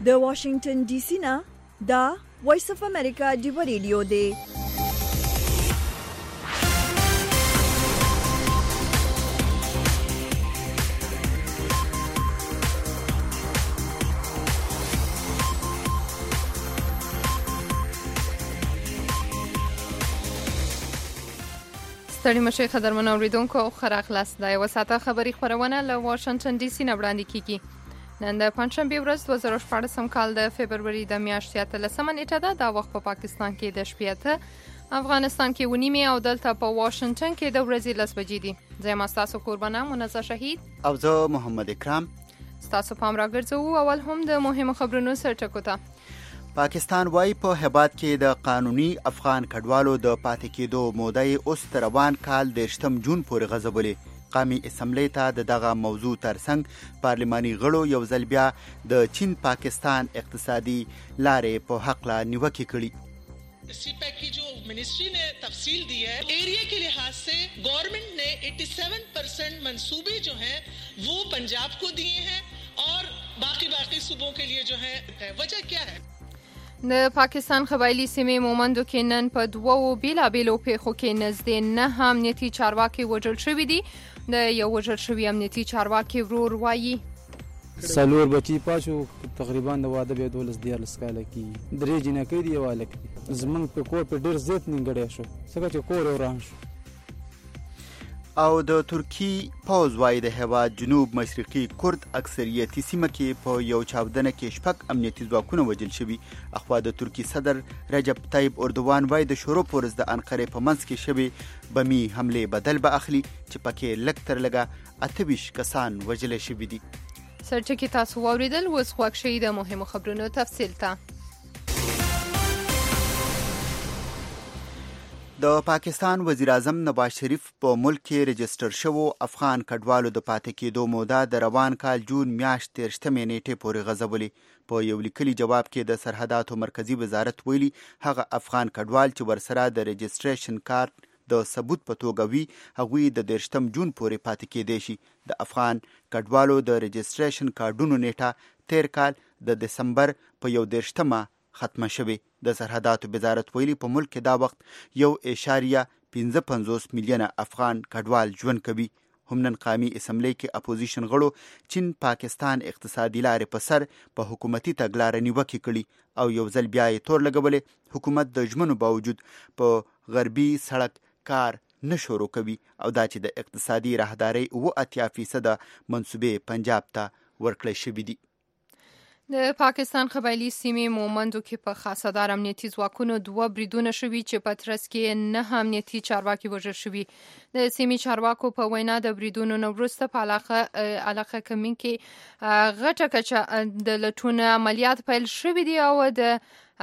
د واشنگټن ډي سي نه دا وایس اف امریکا دی ریډیو دی. ستړي مشي قدرمن اوریدونکو خراق لاس د یو ساعته خبري خبرونه له واشنگټن ډي سي نه وړاندې کیږي. نن د پنځشنبه ورځ 2014 کال د فبرवरी د میاشتې 13 نیټه ده. دا وخت په پاکستان کې د شپې 8، افغانستان کې 9 او دلته په واشنگټن کې د ورځې 10 بجې دي. زه تاسو قربانه منزه شهید او زه محمد اکرام تاسو پام راګرځو. اول هم د مهمو خبرونو سرټکو ته. پاکستان وايي په هبات کې د قانوني افغان کډوالو د پاتې کېدو موده اوس تر روان کال د 8 جون پورې غځولې. قومي اسمبلی ته دغه موضوع ترڅنګ پارلماني غړو یو ځل بیا د چین پاکستان اقتصادي لارې په حق لا نیوکه کړي. سی پیک کی جو منسٹری نے تفصیل دی ہے ایریا کے لحاظ سے گورنمنٹ نے 87% منصوبے جو ہیں وہ پنجاب کو دیے ہیں اور باقی صوبوں کے لیے جو ہے وجہ کیا ہے؟ د پاکستان قبایلی سیمې مومندو کې نن په دوو بیلابیلو پیښو کې نږدې 9 امنیتي چارواکي وژل شوي دي. د یو وژل شوي امنیتي چارواکي ورور وایي سلور بچی پاشو تقریبا د واده به 12 کاله کې درې جنکې دی والک زمنګ په کور په ډیر زیات نیګړې شو څنګه چې کور وران شو. او د ترکی پوز وای د هواد جنوب مشرقي کرد اکثریتي سیمه کې په یو چاودنه کې شپږ امنیتي ځواکونه وژل شوي. اخوا د ترکی صدر رجب طیب اردوان وای د شروع پورز د انقره په منځ کې شوي بمی حمله بدل به اخلي چې پکې لږ تر لږه 28 کسان وژل شوي دي. سرچکی تاسو واوریدل. اوس خوښ شئ د مهمو خبرونو تفصیل ته. د پاکستان وزیر اعظم نواز شریف په ملک کې رجسټر شوو افغان کډوالو د پاتې کېدو موده د روان کال جون میاشتې 13 نیټې پورې غځولې. په یو لیکلي جواب کې د سرحداتو مرکزی وزارت ویلي هغه افغان کډوال چې ورسره د رجسټریشن کارت د ثبوت په توګه وي هغوی د 13 جون پورې پاتې کېدی شي. د افغان کډوالو د رجسټریشن کارډونو نیټه تیر کال د دسمبر په 11 ختمه شوې. د سرحداتو وزارت ویلي په ملک کې دا وخت 1.55 میلیونه افغان کډوال ژوند کوي. هم نن قومي اسمبلی کې اپوزیشن غړو چین پاکستان اقتصادي لارې په سر په حکومتي تګلارې نیوکې کړي او یو ځل بیا یې تور لګولې حکومت د ژمنو باوجود په غربي سړک کار نه شروع کوي او دا چې د اقتصادي راهدارۍ 80% منصوبې پنجاب ته ورکړل شوي دي. د پاکستان قبایلی سیمې مومندو کې په خاصدار امنیتي ځواکونو 2 بریدونه شوي چې په ترڅ کې 9 امنیتي چارواکي وژل شوي. د سیمې چارواکو په وینا د بریدونو نه وروسته په علاقه کمین کې غټه کچه د لټون عملیات پیل شوي دي او د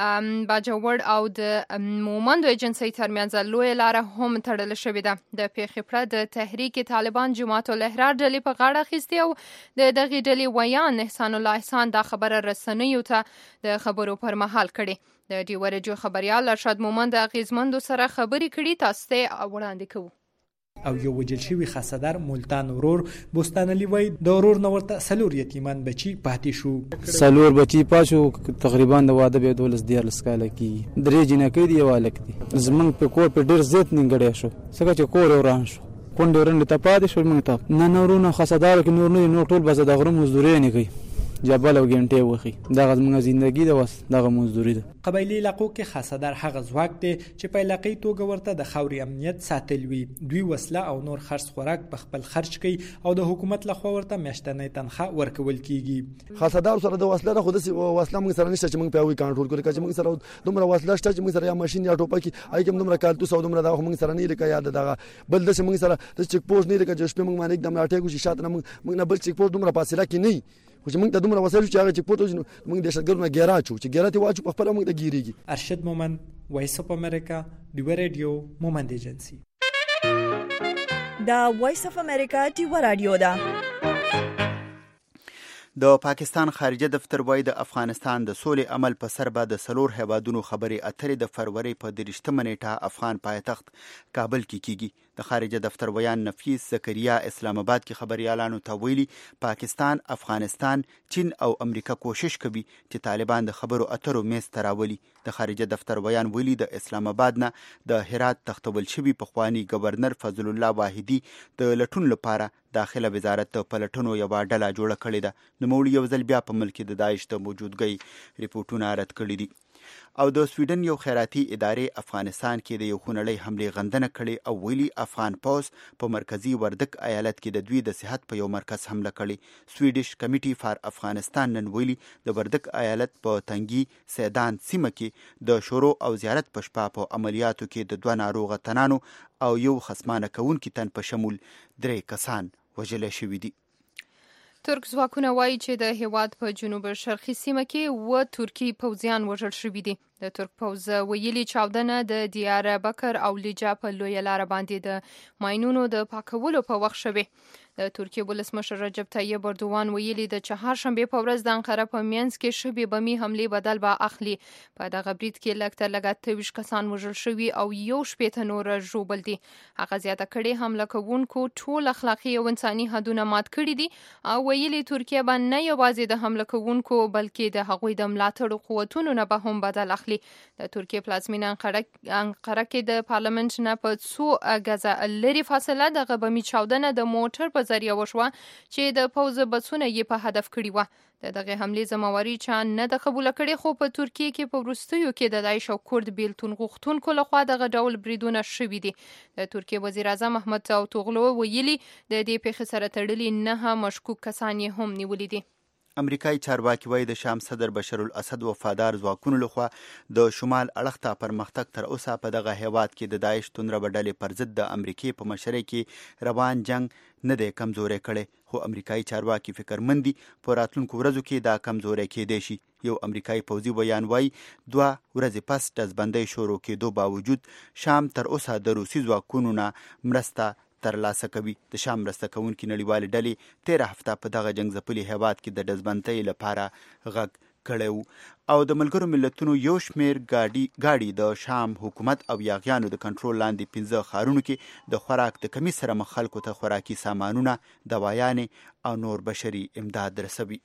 باجوړ او د مومندو ایجنسۍ ترمنځ لوی لاره هم تړل شوې ده. د پیښې پرته د تحریک طالبان جماعت الاحرار ډلې په غاړه اخیستې او د دغې ډلې ویان احسان الله احسان دا خبره رسنیو ته د خبرو پر مهال کړې. د ډیو رادیو خبريال ارشد مومند اغیزمندو سره خبرې کړي. تاسو ته وړاندې کوو. او یو وجل شوی خاصدار ملتان ورور بوستان علی وای د ورور نو ورته سلور یتیمان بچی پاتې شو. سلور بچی پاشو تقریبا د واده به 12 کاله کې درې جنکې دی والک زمنګ په کور په ډیر زیات نیګړې شو څنګه چې کور وران شو کونډ ورنده ته پاتې شو. موږ ته نه نورونه خاصدار کې نور ټول بس د غره مزدوري نه کوي جبل او ګنټه وخی دغه زموږ ژوندۍ ده وس دغه مزدوري ده. قبایلی علاقو کې خاصدار هغه ځواک دی چې په علاقې توګه ورته د خاوري امنیت ساتل وي. دوی وسله او نور خرڅ خوراک په خپل خرچ کوي او د حکومت لخوا ورته میاشتنۍ تنخواه ورکول کیږي. خاصدار سره د وسله نه خود سي وسله موږ سره نشته چې موږ په وی کنټرول کړو چې موږ سره دومره وسله شته چې موږ سره یا ماشين یا ټوپک اي کوم دومره کالتو سو دومره دا موږ سره نه لکه یاد دغه بل د موږ سره د چک پوسټ نه لکه چې شپه موږ باندې د ملاټه کو شي شاته موږ نه بل چک پوسټ دومره فاصله کې نه خو موږ ته دومره وسایل چې هغه چې پټو موږ د شګرونه ګیرا چې ګیرا ته واچو په خپل موږ د ګیریږي. ارشد مومند وایس اف امریکا ډیو رادیو مومند ایجنسی. دا وایس اف امریکا ډیو رادیو دا. د پاکستان خارجه دفتر وایي د افغانستان د سولې عمل په سر به د سلور هیوادونو خبرې اترې د فروری په 23 نیټه افغان پایتخت کابل کې کیږي. د خارجه دفتر ویان نفیس زکریا اسلام آباد کې خبريالانو ته ویلي پاکستان، افغانستان، چین او امریکا کوشش کوي چې طالبان د خبرو اترو میز ته راولي. د خارجه دفتر ویان ویلي د اسلام آباد نه د هرات تختول شوي پخوانی گورنر فضل الله واحدي د لټون لپاره داخله وزارت د پلټنو یوه ډله جوړه کړې ده. نوموړي یو ځل بیا په ملک کې د داعش د موجودګۍ ریپورټونه رد کړي دي. او د سویډن یو خیراتي ادارې افغانستان کې د یو خونړۍ حملې غندنه کړې او ویلي افغان پوز په مرکزی وردک ایالت کې د دوی د صحت په یو مرکز حمله کړې. سویډش کمیټي فار افغانستان نن ویلي د وردک ایالت په تنګي سیدان سیمه کې د شورو او زیارت په شپه په عملیاتو کې د 2 ناروغه تنانو او یو خصمانه کوونکي تن په شمول 3 کسان وژل شوي دي. ترک ځواکونه وایي چې د هیواد په جنوب شرقي سیمه کې ترکی پوځیان وژل شوي دي. د ترک پوځ ویلي چاودنه د دیار بکر او لیجا په لویه لاره باندې د ماینونو د پاکولو په وخت شوه. د ترکیه ولسمشر رجب طیب اردوغان ویلي د چهارشنبه په ورځ د انقره په مینځ کې شبي بمي حمله بدل به اخلي. په دغه برید کې لږ تر لږه 23 کسان وژل شوي او یو شپېته نور ژوبل دي. هغه زیاته کړي حمله کوونکو ټول اخلاقي او انساني حدونه مات کړي دي او ویلي ترکیه به نه یوازې د حمله کوونکو بلکې د هغوی د ملاتړ قوتونو نه به هم بدل اخلي. د ترکیه پلازمینه انقره کې د پارلمنت نه په 2 غزه لري فاصله د بمي چاودنه د موټر په ذریعہ وشوه چې د پوز بسونه یې په هدف کړی و. دغه حملې ذمہواری چا نه د قبول کړي خو په ترکیه کې په وروستیو کې د داعش او کورد بیلتون غوښتونکو لخوا دغه ډول بریدونه شوي دي. د ترکیه وزیر اعظم احمد داوطوغلو ویلي د دې پیښې سره تړلي 9 مشکوک کسان یې هم نیولي دي. امریکایي چارواکي وایي د شام صدر بشار الاسد وفادار ځواکونو لخوا د شمال اړخ ته پرمختګ تر اوسه په دغه هیواد کې د داعش توندره ډلې پر ضد د امریکای په مشرۍ کې روان جنگ نه دی کمزوری کړي. خو امریکایي چارواکي فکرمند دي په راتلونکو ورځو کې دا کمزوری کېدای شي. یو امریکایي پوځي بیان وایي 2 ورځې پس ډزبندۍ شروع کېدو باوجود شام تر اوسه د روسي ځواکونو نه مرسته ترلاسه کوي. د شام مرسته کوونکي نړیوالې ډلې 13 هفته په دغه جنگ ځپلي هیواد کې د ډزبندۍ لپاره غږ کړی او د ملګرو ملتونو یو شمیر گاډي د شام حکومت او یاغیانو د کنټرول لاندې 15 ښارونو کې د خوراک د کمی سره مخ خلکو ته خوراکي سامانونه، دوايانې او نور بشري امداد رسوي.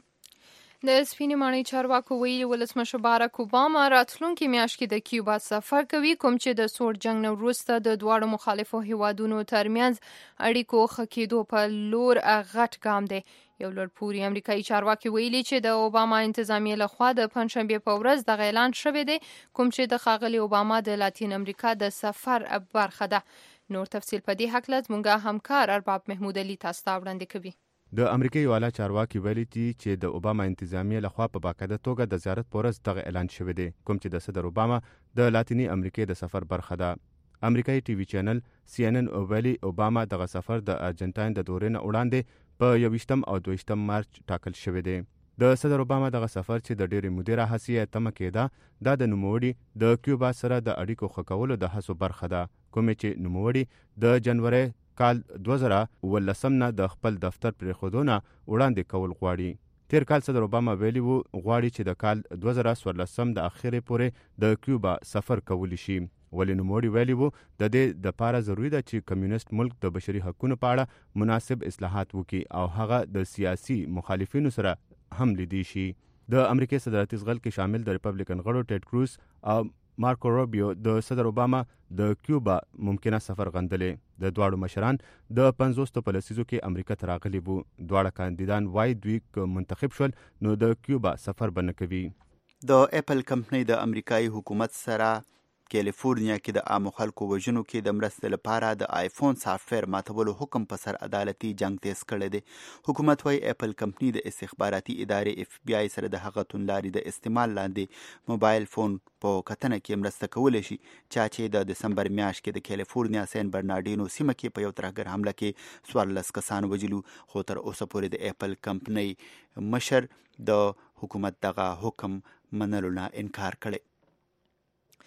د سپینې ماڼۍ چارواکو ویلي ولسمشر بارک اوباما راتلونکي میاشت کې د کیوبا سفر کوي، کوم چې د سوړ جنگ نه وروسته د دواړو مخالفو هیوادونو ترمنځ اړیکو ښه کېدو په لور غټ ګام دی. یو لوړپوړي امریکایي چارواکي ویلي چې د اوباما انتظامیه لخوا د پنځشنبه په ورځ دغه اعلان شوی دی، کوم چې د ښاغلي اوباما د لاتین امریکا د سفر برخه ده. نور تفصیل په دې هکله زموږ همکار ارباب محمود علي تاسو ته وړاندې کوي. د امریکایي والا چارواکي ویلي دي چې د اوباما انتظامیه لخوا په باقاعده توګه د زیارت په ورځ دغه اعلان شوی دی، کوم چې د صدر اوباما د لاتینی امریکا د سفر برخه ده. امریکایي ټي وي چینل CNN ویلي اوباما دغه سفر د ارجنټاین د دورې نه وړاندې په 21 او 22 مارچ ټاکل شوی دی. د صدر اوباما دغه سفر چې د ډېرې مودې راهیسې تمه کېده دا د نوموړي د کیوبا سره د اړیکو ښه کولو د هڅو برخه ده، کومې چې نوموړي د جنوري کال 2018 نه د خپل دفتر پرېښودو نه وړاندې کول غواړي. تیر کال صدر اوباما ویلي وو غواړي چې د کال 2014 د اخرې پورې د کیوبا سفر کولی شي، ولې نوموړي ویلي وو د دې دپاره ضروري ده چې کمیونست ملک د بشري حقونو په اړه مناسب اصلاحات وکړي او هغه د سیاسي مخالفینو سره هم لیدي شي. د امریکای صدارتي ځغل کې شامل د ریپبلیکن غړو ټیډ کروز او مارکو روبیو د صدر اوباما د کیوبا ممکنه سفر غندلې. د دواړو مشران د 50 په لسیزو کې امریکا ته راغلي وو. دواړه کاندیدان وایي دوی که منتخب شول نو د کیوبا سفر به نه کوي. د اپل کمپنۍ د امریکایي حکومت سره کیلیفورنیا کې د عامو خلکو وژنو کې د مرستې لپاره د آیفون سافټویر ماتولو حکم په سر عدالتي جنگ تیز کړی دی. حکومت وايي اپل کمپنۍ د استخباراتي ادارې FBI سره د هغه توندلاري د استعمال لاندې موبایل فون په کتنه کې مرسته کولی شي چې د دسمبر میاشت کې د کیلیفورنیا سین برناردینو سیمه کې په یو ترهګر حمله کې 14 کسان وژلو، خو تر اوسه پورې د اپل کمپنۍ مشر د حکومت دغه حکم منلو نه انکار کړی.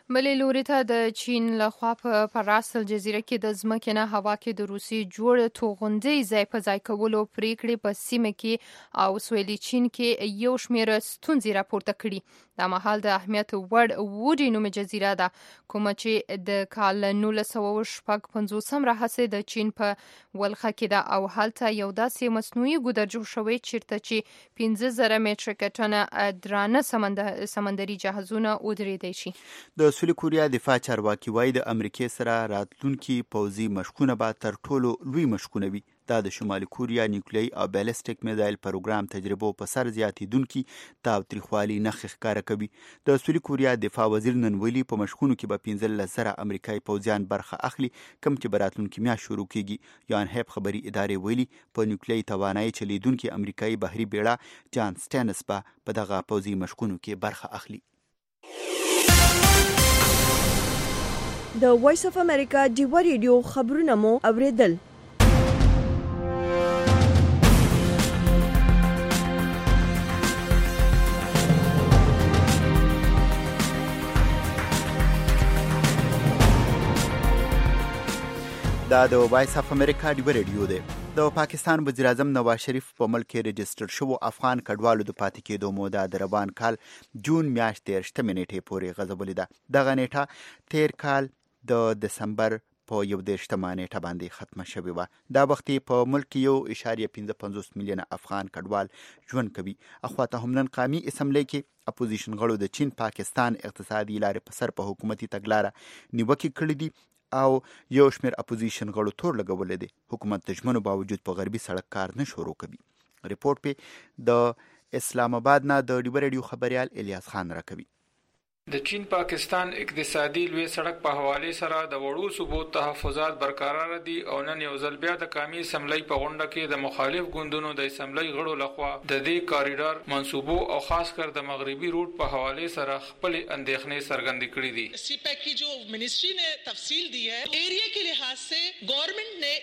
بلې لوري ته د چین لخوا په پراسل جزیره کې د ځمکې نه هوا کې د روسي جوړ توغندۍ ځای په ځای کولو پریکړې په سیمه کې او سویلي چین کې یو شمېر ستونزې راپورته کړي. دا مهال د اهمیت وړ ووډي نومې جزیره ده کومه چې د کال 1956 راهیسې د چین په ولخه کې ده او هلته یو داسې مصنوعي ګودر جوړ شوی چیرته چې 15,000 متره ټنه درانه سمندري جهازونه ودرېدای شي. د سویلي کوریا دفاع چارواکي وایي د امریکای سره راتلونکي پوځي مشقونه به تر ټولو لوی مشقونه وي. دا د شمالي کوریا نیوکلیري او بیلسټیک میزایل پروګرام تجربو په سر زیاتیدونکي تاوتریخوالي نښې ښکاره کوي. د سویلي کوریا دفاع وزیر نن ویلي په مشقونو کې به 15,000 امریکایي پوځیان برخه اخلي کوم چې به راتلونکي میاشت شروع کیږي. یان هیپ خبري ادارې ویلي په نیوکلیري توانایي چلیدونکي امریکایي بحري بیړه جان سټینس به په دغه پوځي مشقونو کې برخه اخلي. د وایس اف امریکا ډیوا ریډیو خبرونه مو اوریدل. دا د وایس اف امریکا ډیوا ریډیو دی. د پاکستان وزیر اعظم نواز شریف په ملک کې رجسټر شوو افغان کډوالو د پاتې کېدو موده د روان کال جون میاشت 13 نیټې پورې غځولې ده. دغه نیټه تیر کال د دسمبر په 11 نیټه باندې ختمه شوې وه. دا وخت په ملک کې 1.55 میلیونه افغان کډوال ژوند کوي. اخواته هم نن قامي اسمبلی کې اپوزیشن غړو د چین پاکستان اقتصادي لارې په سر په حکومتي تګلاره نیوکې کړې دي او یو شمېر اپوزیشن غړو تور لګولې دي. حکومت د ژمنو باوجود په غربي سړک کار نه شروع کوي. ریپورت په د اسلام آباد نه د ډیوا ریډیو خبريال الیاس خان راکوي. د چین پاکستان اقتصادي لوی سړک په حواله سره د وړو صوبو تحفظات برقرار دي او نن یو ځل بیا د قومي اسمبلی په غونډه کې د مخالف ګوندونو د اسمبلی غړو لخوا د دې کاریډور منصوبو او خاص کر د مغربي روټ په حواله سره خپل اندېښنې څرګندې کړې دي. सीपैक की जो मिनिस्ट्री ने तफसील दी है, एरिया के लिहाज से गवर्नमेंट ने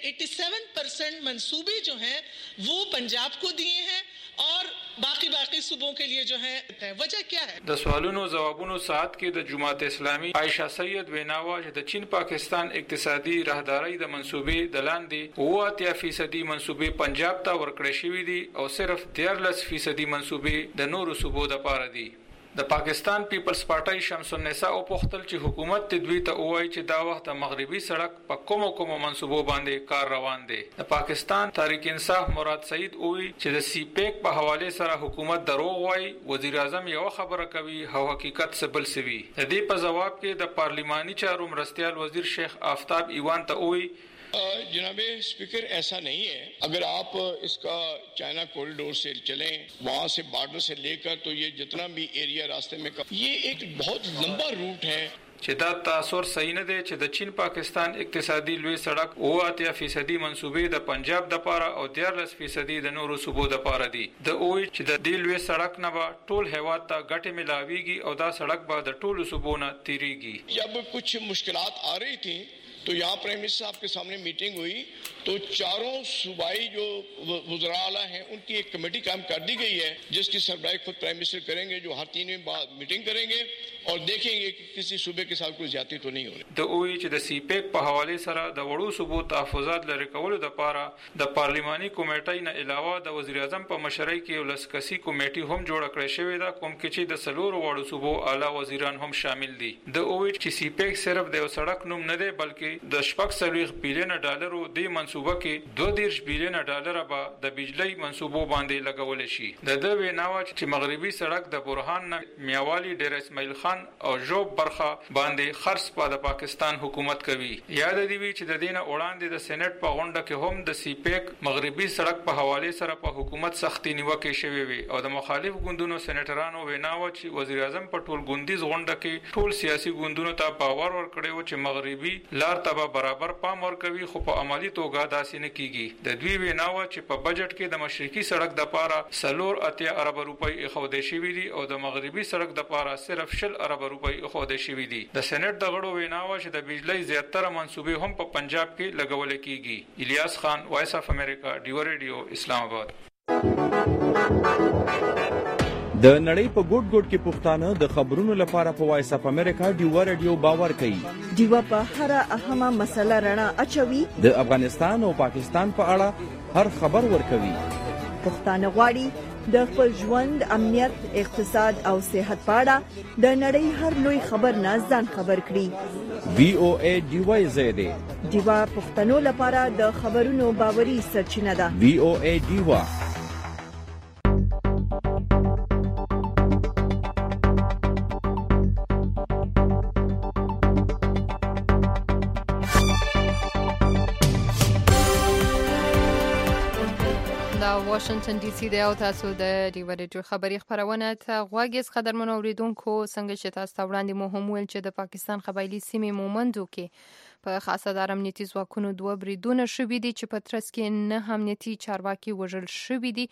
87% मंसूबे जो हैं वो पंजाब को दिए हैं और बाकी सूबों के लिए जो है वजह क्या है. د سوالونو جوابونو ساعت کې د جماعت اسلامي عائشہ سید ویناوا چې د چین پاکستان اقتصادي راهداري د منصوبې د لاندې 80% منصوبې پنجاب ته ورکړې شوې دي او صرف 13% منصوبې د نورو صوبو لپاره دي. د پاکستان پیپلز پارټي شمس النساء او پختل چې حکومت تدوی ته وایي چې دا وخت د مغربي سړک په کومو منصوبو باندې کار روان دي. د پاکستان تحریک انصاف مراد سعید وایي چې د سیپیک په حواله سره حکومت دروغ وایي. وزیر اعظم یو خبره کوي او حقیقت څه بل څه وي. د دې په جواب کې د پارلیماني چارو مرستیال وزیر شیخ آفتاب ایوان ته وایي जनाब स्पीकर ऐसा नहीं है. अगर आप इसका चाइना कॉरिडोर से चलें, वहाँ से बॉर्डर से लेकर तो ये जितना भी एरिया रास्ते में ये एक बहुत लंबा रूट है. چې دا تاثر صحیح نه دی چې د چین پاکستان اقتصادي لوی سړک 80% منصوبې د پنجاب د پاره او 13% د نورو صوبو د پاره دي. د اوی چې د دې لوی سړک نه به ټول هیواد ته ګټه ملاويږي او دا سړک به د ټولو صوبو نه تیریږي. जब कुछ मुश्किलात आ रही थी तो यहाँ प्राइम मिनिस्टर साहब के सामने मीटिंग हुई तो चारों सूबाई जो वज़रा आला हैं उनकी एक कमेटी काम कर दी गई है जिसकी सरबराही खुद प्राइम मिनिस्टर करेंगे, जो हर 3 दिन बाद मीटिंग करेंगे और देखेंगे कि किसी सूबे के साथ कोई ज्यादती तो नहीं हो रही. د اوی چې د سیپیک په حواله سره د وړو صوبو تحفظات لري کولو د پاره د پارلیماني کمیټې نه علاوه د وزیر اعظم په مشرۍ کې ولسکسي کمیټې هم جوړ کړې شوې ده کوم کې چې د سلور وړو صوبو اعلی وزیران هم شامل دي. د اوی چې سیپیک صرف د سړک نوم نه دی بلکې د 40 بلین ډالرو د منصوبه کې 2.5 بلین ډالر به د بجلی منصوبو باندې لګول شي. د ویناوا چې مغربي سړک د برهان میاوالی ډیر اسماعیل خان او جوب برخه باندې خرڅ په د پاکستان حکومت کوي. یاد دی چې د دینه وړاندې د سېنات په غونډه کې هم د سیپیک مغربي سړک په حواله سره په حکومت سختي نیوکه شوې وي او د مخالف ګوندونو سېناترانو ویناوا چې وزیر اعظم په ټول ګوندیز غونډه کې ټول سیاسي ګوندونو ته باور ورکړی و چې مغربي لار ته برابر پام ورکوي خو په عملی توګه داسې نه کیږي. د دوی ویناوا چې په بجټ کې د مشرقي سړک د پاره 3 ارب روپۍ اخودې شوې دي او د مغربي سړک د پاره صرف 10 ارب روپۍ اخودې شوې دي. د سېنات د غړو ویناوا چې د بجلی زیاتره منصوبې هم په پنجاب کې لګول کیږي. الیاس خان، وایس اف امریکا، ډیوا ریډیو، اسلام آباد. د نړۍ په ګوټ ګوټ کې پښتانه د خبرونو لپاره په وایس اف امریکا ډیوا رادیو باور کوي. ډیوا په هر اهمه مسله رڼا اچوي. د افغانستان او پاکستان په اړه هر خبر ورکوي. پښتانه غواړي د خپل ژوند، امنیت، اقتصاد او صحت په اړه د نړۍ هر لوی خبر نه ځان خبر کړي. VOA ډیوا زیاده ډیوا پښتنو لپاره د خبرونو باوري سرچینه ده. VOA ډیوا. واشنگټن ډي سي دی او تاسو د ډیوا رادیو خبري خبرونه ته غواګیز قدرمن اوریدونکو څنګه چې تاسو وړاندې مهم ویل چې د پاکستان قبایلی سیمې مومندو کې په خاصه د امنیتي ځواکونو 2 بریدونه شوي دي چې په ترڅ کې 9 امنیتي چارواکي وژل شوي دي.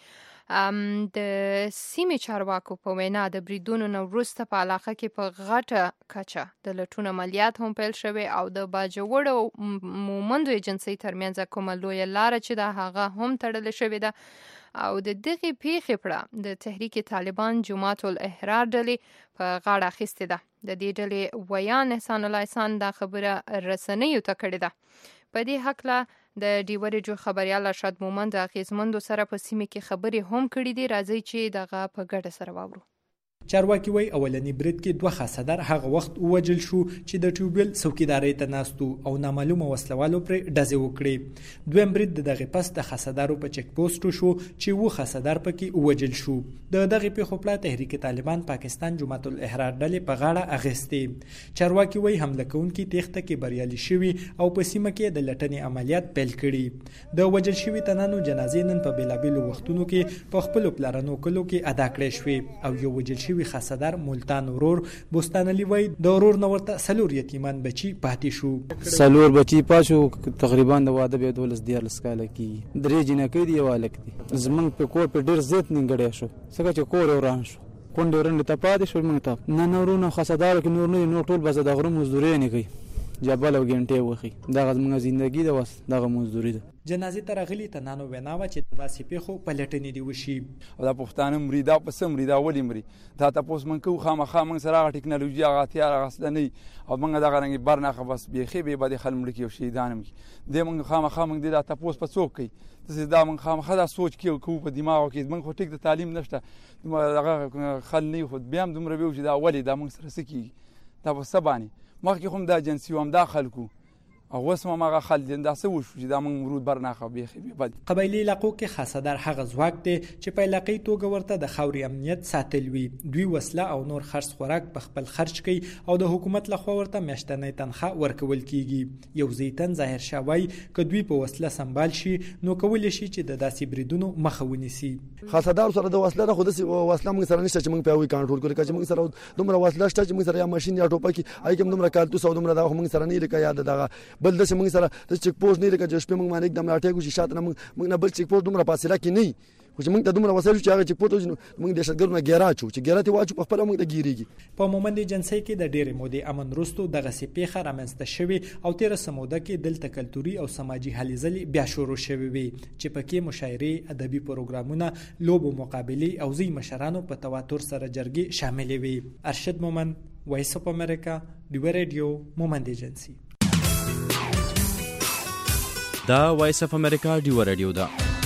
د سیمې چارواکو په وینا د بریدونو نه وروسته په علاقه کې په غټه کچه د لټون عملیات هم پیل شوي او د باجوړو مومندو ایجنسۍ ترمنځ کومه لویه لاره چې د هغه هم تړل شوې ده او د دغه پیښې پړه د تحریک طالبان جماعت الاحرار ډلې په غاړه اخیستې ده. د دې ډلې ویان احسان الله احسان دا خبره رسنیو ته کړې ده. په دې هکله د ډیوا رادیو خبريال ارشد مومند د اغیزمندو سره په سیمه کې خبرې هم کړې دي. راځي چې دغه په ګډه سره واورو. چارواکي وای اولنی برید کې 2 خاصدار هغه وخت وجل شو چې د ټیوبل څوکیداري ته ناستو او نامعلومه وسلوالو پر ډزې وکړي. دویم برید دغه پس د خاصدارو په چک پوسټ شو چې و خاصدار پکې وجل شو. دغه پیښو په تحریک طالبان پاکستان جماعت الاحرار ډلې په غاړه اغستې. چارواکي وای حمله کوونکي تخته کې بریالي شوي او په سیمه کې د لټنې عملیات پیل کړي. د وجل شوي تنانو جنازې نن په بیلابیلو وختونو کې په خپل پلانونو کلو کې ادا کړې شوې او یو وجل شوي خاصدار ملتان ورور بوستانلی وای د ورور نو ورته سلور یتیمان بچي پاتې شو. سلور بچي پاتې تقریبا د واده به 12 کاله کې درې جنکې دی والک دي. زمنګ په کور په ډیر زیات نیګړې شو څنګه چې کور وران شو کونډه ورنه ته پاتې شو. موږ ته نه نورونه خاصدار کې نور ټول بس د غره مزدوري نه کوي جبل او ګنټه وخی دا غزمنه ژوندۍ ده وس دغه مزدوري ده. جنازې ترغلي تنانو ویناوه چې داسې پیښو په لټنې دی وشي او دا پښتانه مریدا په سم مریدا ولې مري دا تاسو من کو خامخا من سره ټکنالوژي هغه تیار غسلنی او موږ دا غرنګ برناخه بس بيخي به بده خلمړ کې شي دانم دې موږ خامخا موږ دا تاسو په څوک کوي تاسو دا موږ خامخا دا سوچ کې کو په دماغ کې موږ خو ټیک د تعلیم نشته هغه خلنی خو بیا هم دومره ویو چې دا ولې دا موږ سره سکی دا په سبانی مخکې هم دا جنسي هم دا خلکو او وسمه ماغه خلدین دا څه وشو چې دا موږ ورود برناخه بيخي بد. قبایلی علاقو کې خاصدار هغه ځواک دی چې په علاقې توګه ورته د خاوري امنیت ساتل وي. دوی وسله او نور خرڅ خوراک په خپل خرج کوي او د حکومت لخوا ورته میاشتنۍ تنخواه ورکول کیږي. یو زیتن ظاهر شوی ک دوی په وسله سنبال شي نو کول شي چې د داسې بریدونو مخه ونیسي. خاصدار سره د وسله نه خود سي وسله موږ سره نشته چې موږ په وی کنټرول کړو چې موږ سره دومره وسله شته چې موږ سره یا ماشين یا ټوپک اي کوم دومره کال تاسو دومره دا موږ سره نه لکه یاد دغه بل د موږ سره د چک پوسټ نه لکه چې شپه موږ باندې एकदम لاټه کوشش شاته موږ نه بل چک پوسټ دومره فاصله کې نه خو چې موږ ته دومره وسایل چې هغه چک پوسټ موږ د شګرونه ګیرا چو چې ګیرا ته واچو په خپل موږ د ګیریږي. په مومند ایجنسۍ کې د ډېرې مودې امن وروسته دغه سپېخه رامنځته شوې او 13 سموده کې دلته کلتوري او سماجي هلې ځلې بیا شروع شوې وي چې پکې مشاعرې ادبي پروګرامونه لوبو مقابلې او ځي مشرانو په تواتر سره جرګې شامل وي. ارشد مومند وایس اف امریکا ډیوا رادیو مومند ایجنسۍ. دا وایس اف امریکا ډیوا رادیو دا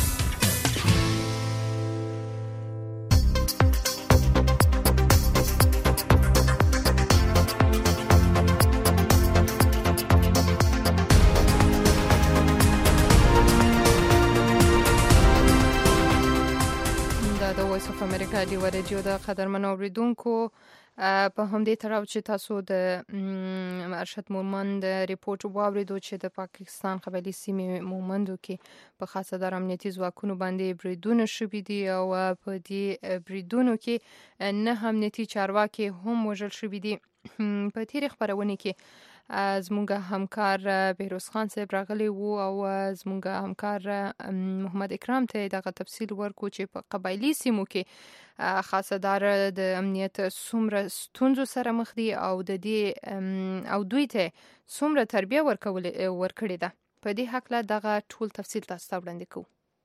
وایس اف امریکا ډیوا رادیو دا قدرمن اوریدونکو په همدې تړاو چې تاسو د ارشد مومند ریپورت واوریدو چې د پاکستان قبایلی سیمې مومندو کې په خاصه د امنیتي ځواکونو باندې بریدونه شوي دي او په دې بریدونو کې 9 امنیتي چارواکي هم وژل شوي دي. په تیر خبرونه کې زمونږ همکار بهروز خان صاحب راغلی وو او زمونږ همکار محمد اکرام ته دغه تفصیل ورکو چې په قبایلی سیمو کې خاصه دار د امنیت څومره ستونزو سره مخ دي او د دې او دوی ته څومره تربیه ورکړې ده. په دې حق له دغه ټول تفصیل تاسو ته وړاندې کوو.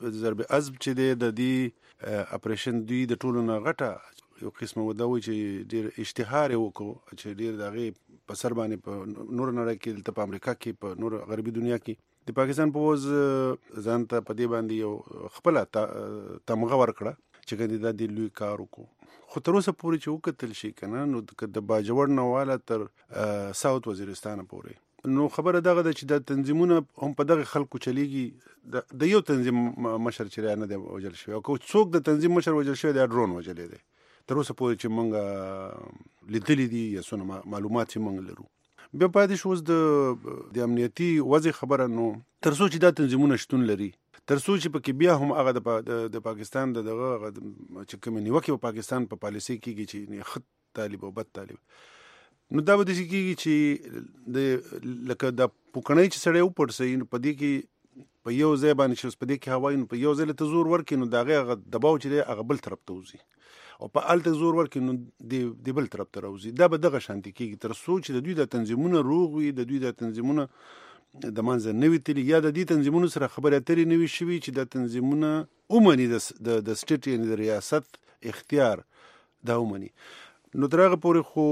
ضرب عضب چې دی د دې اپریشن دوی د ټولو نه غټه یو قسمه ودا وي چې ډېر اشتهار وکړو چې ډېر د هغې په سر باندې په نور نړۍ کې دلته په امریکا کې په نور غربي دنیا کې د پاکستان پوز ځان ته په دې باندې یو خپله تمغه ورکړه چې کنه دا د لوی کار وکړو خو تر اوسه پورې چې وکتل شي کنه نو د باجوړ نه والا تر ساوث وزیرستان پورې نو خبره دغه ده چې د تنظیمونه هم په دغه خلکو چلیږي د یو تنظیم مشر چې نه دی وجل شوی او څوک د تنظیم مشر وجل شوی دی ډرون وجلې دی تر اوسه پورې چې موږ لیدلې دي یا څونه معلومات چې موږ لرو بیا پاتې شو د امنیتي وضع خبره نو تر څو چې دا تنظیمونه شتون لري تر څو چې پکې بیا هم هغه د پاکستان دغه چې کوم نیوکه په پاکستان په پالیسي کېږي چې خط طالب او بد طالب نو دا به د شي کېږي چې د لکه د پوکړنۍ چې سړی وپړسي نو په دې کې په یو ځای باندې چې په دې کې هوا نو په یو ځای ته زور ورکړي نو دا هغه دباو چې دی هغه بل طرف ته وځي او په الته زور ورکړي نو د بل طرف ته راوځي دا به دغه شانتي کېږي تر څو چې د دوی د تنظیمونه روغ وي د دوی د تنظیمونه د منځ نه وي تلي یا د دې تنظیمونو سره خبرې اترې نه وي شوي چې د تنظیمونه ومني د سټیټ یعنې د ریاست اختیار دا ومني نو تر هغه پورې خو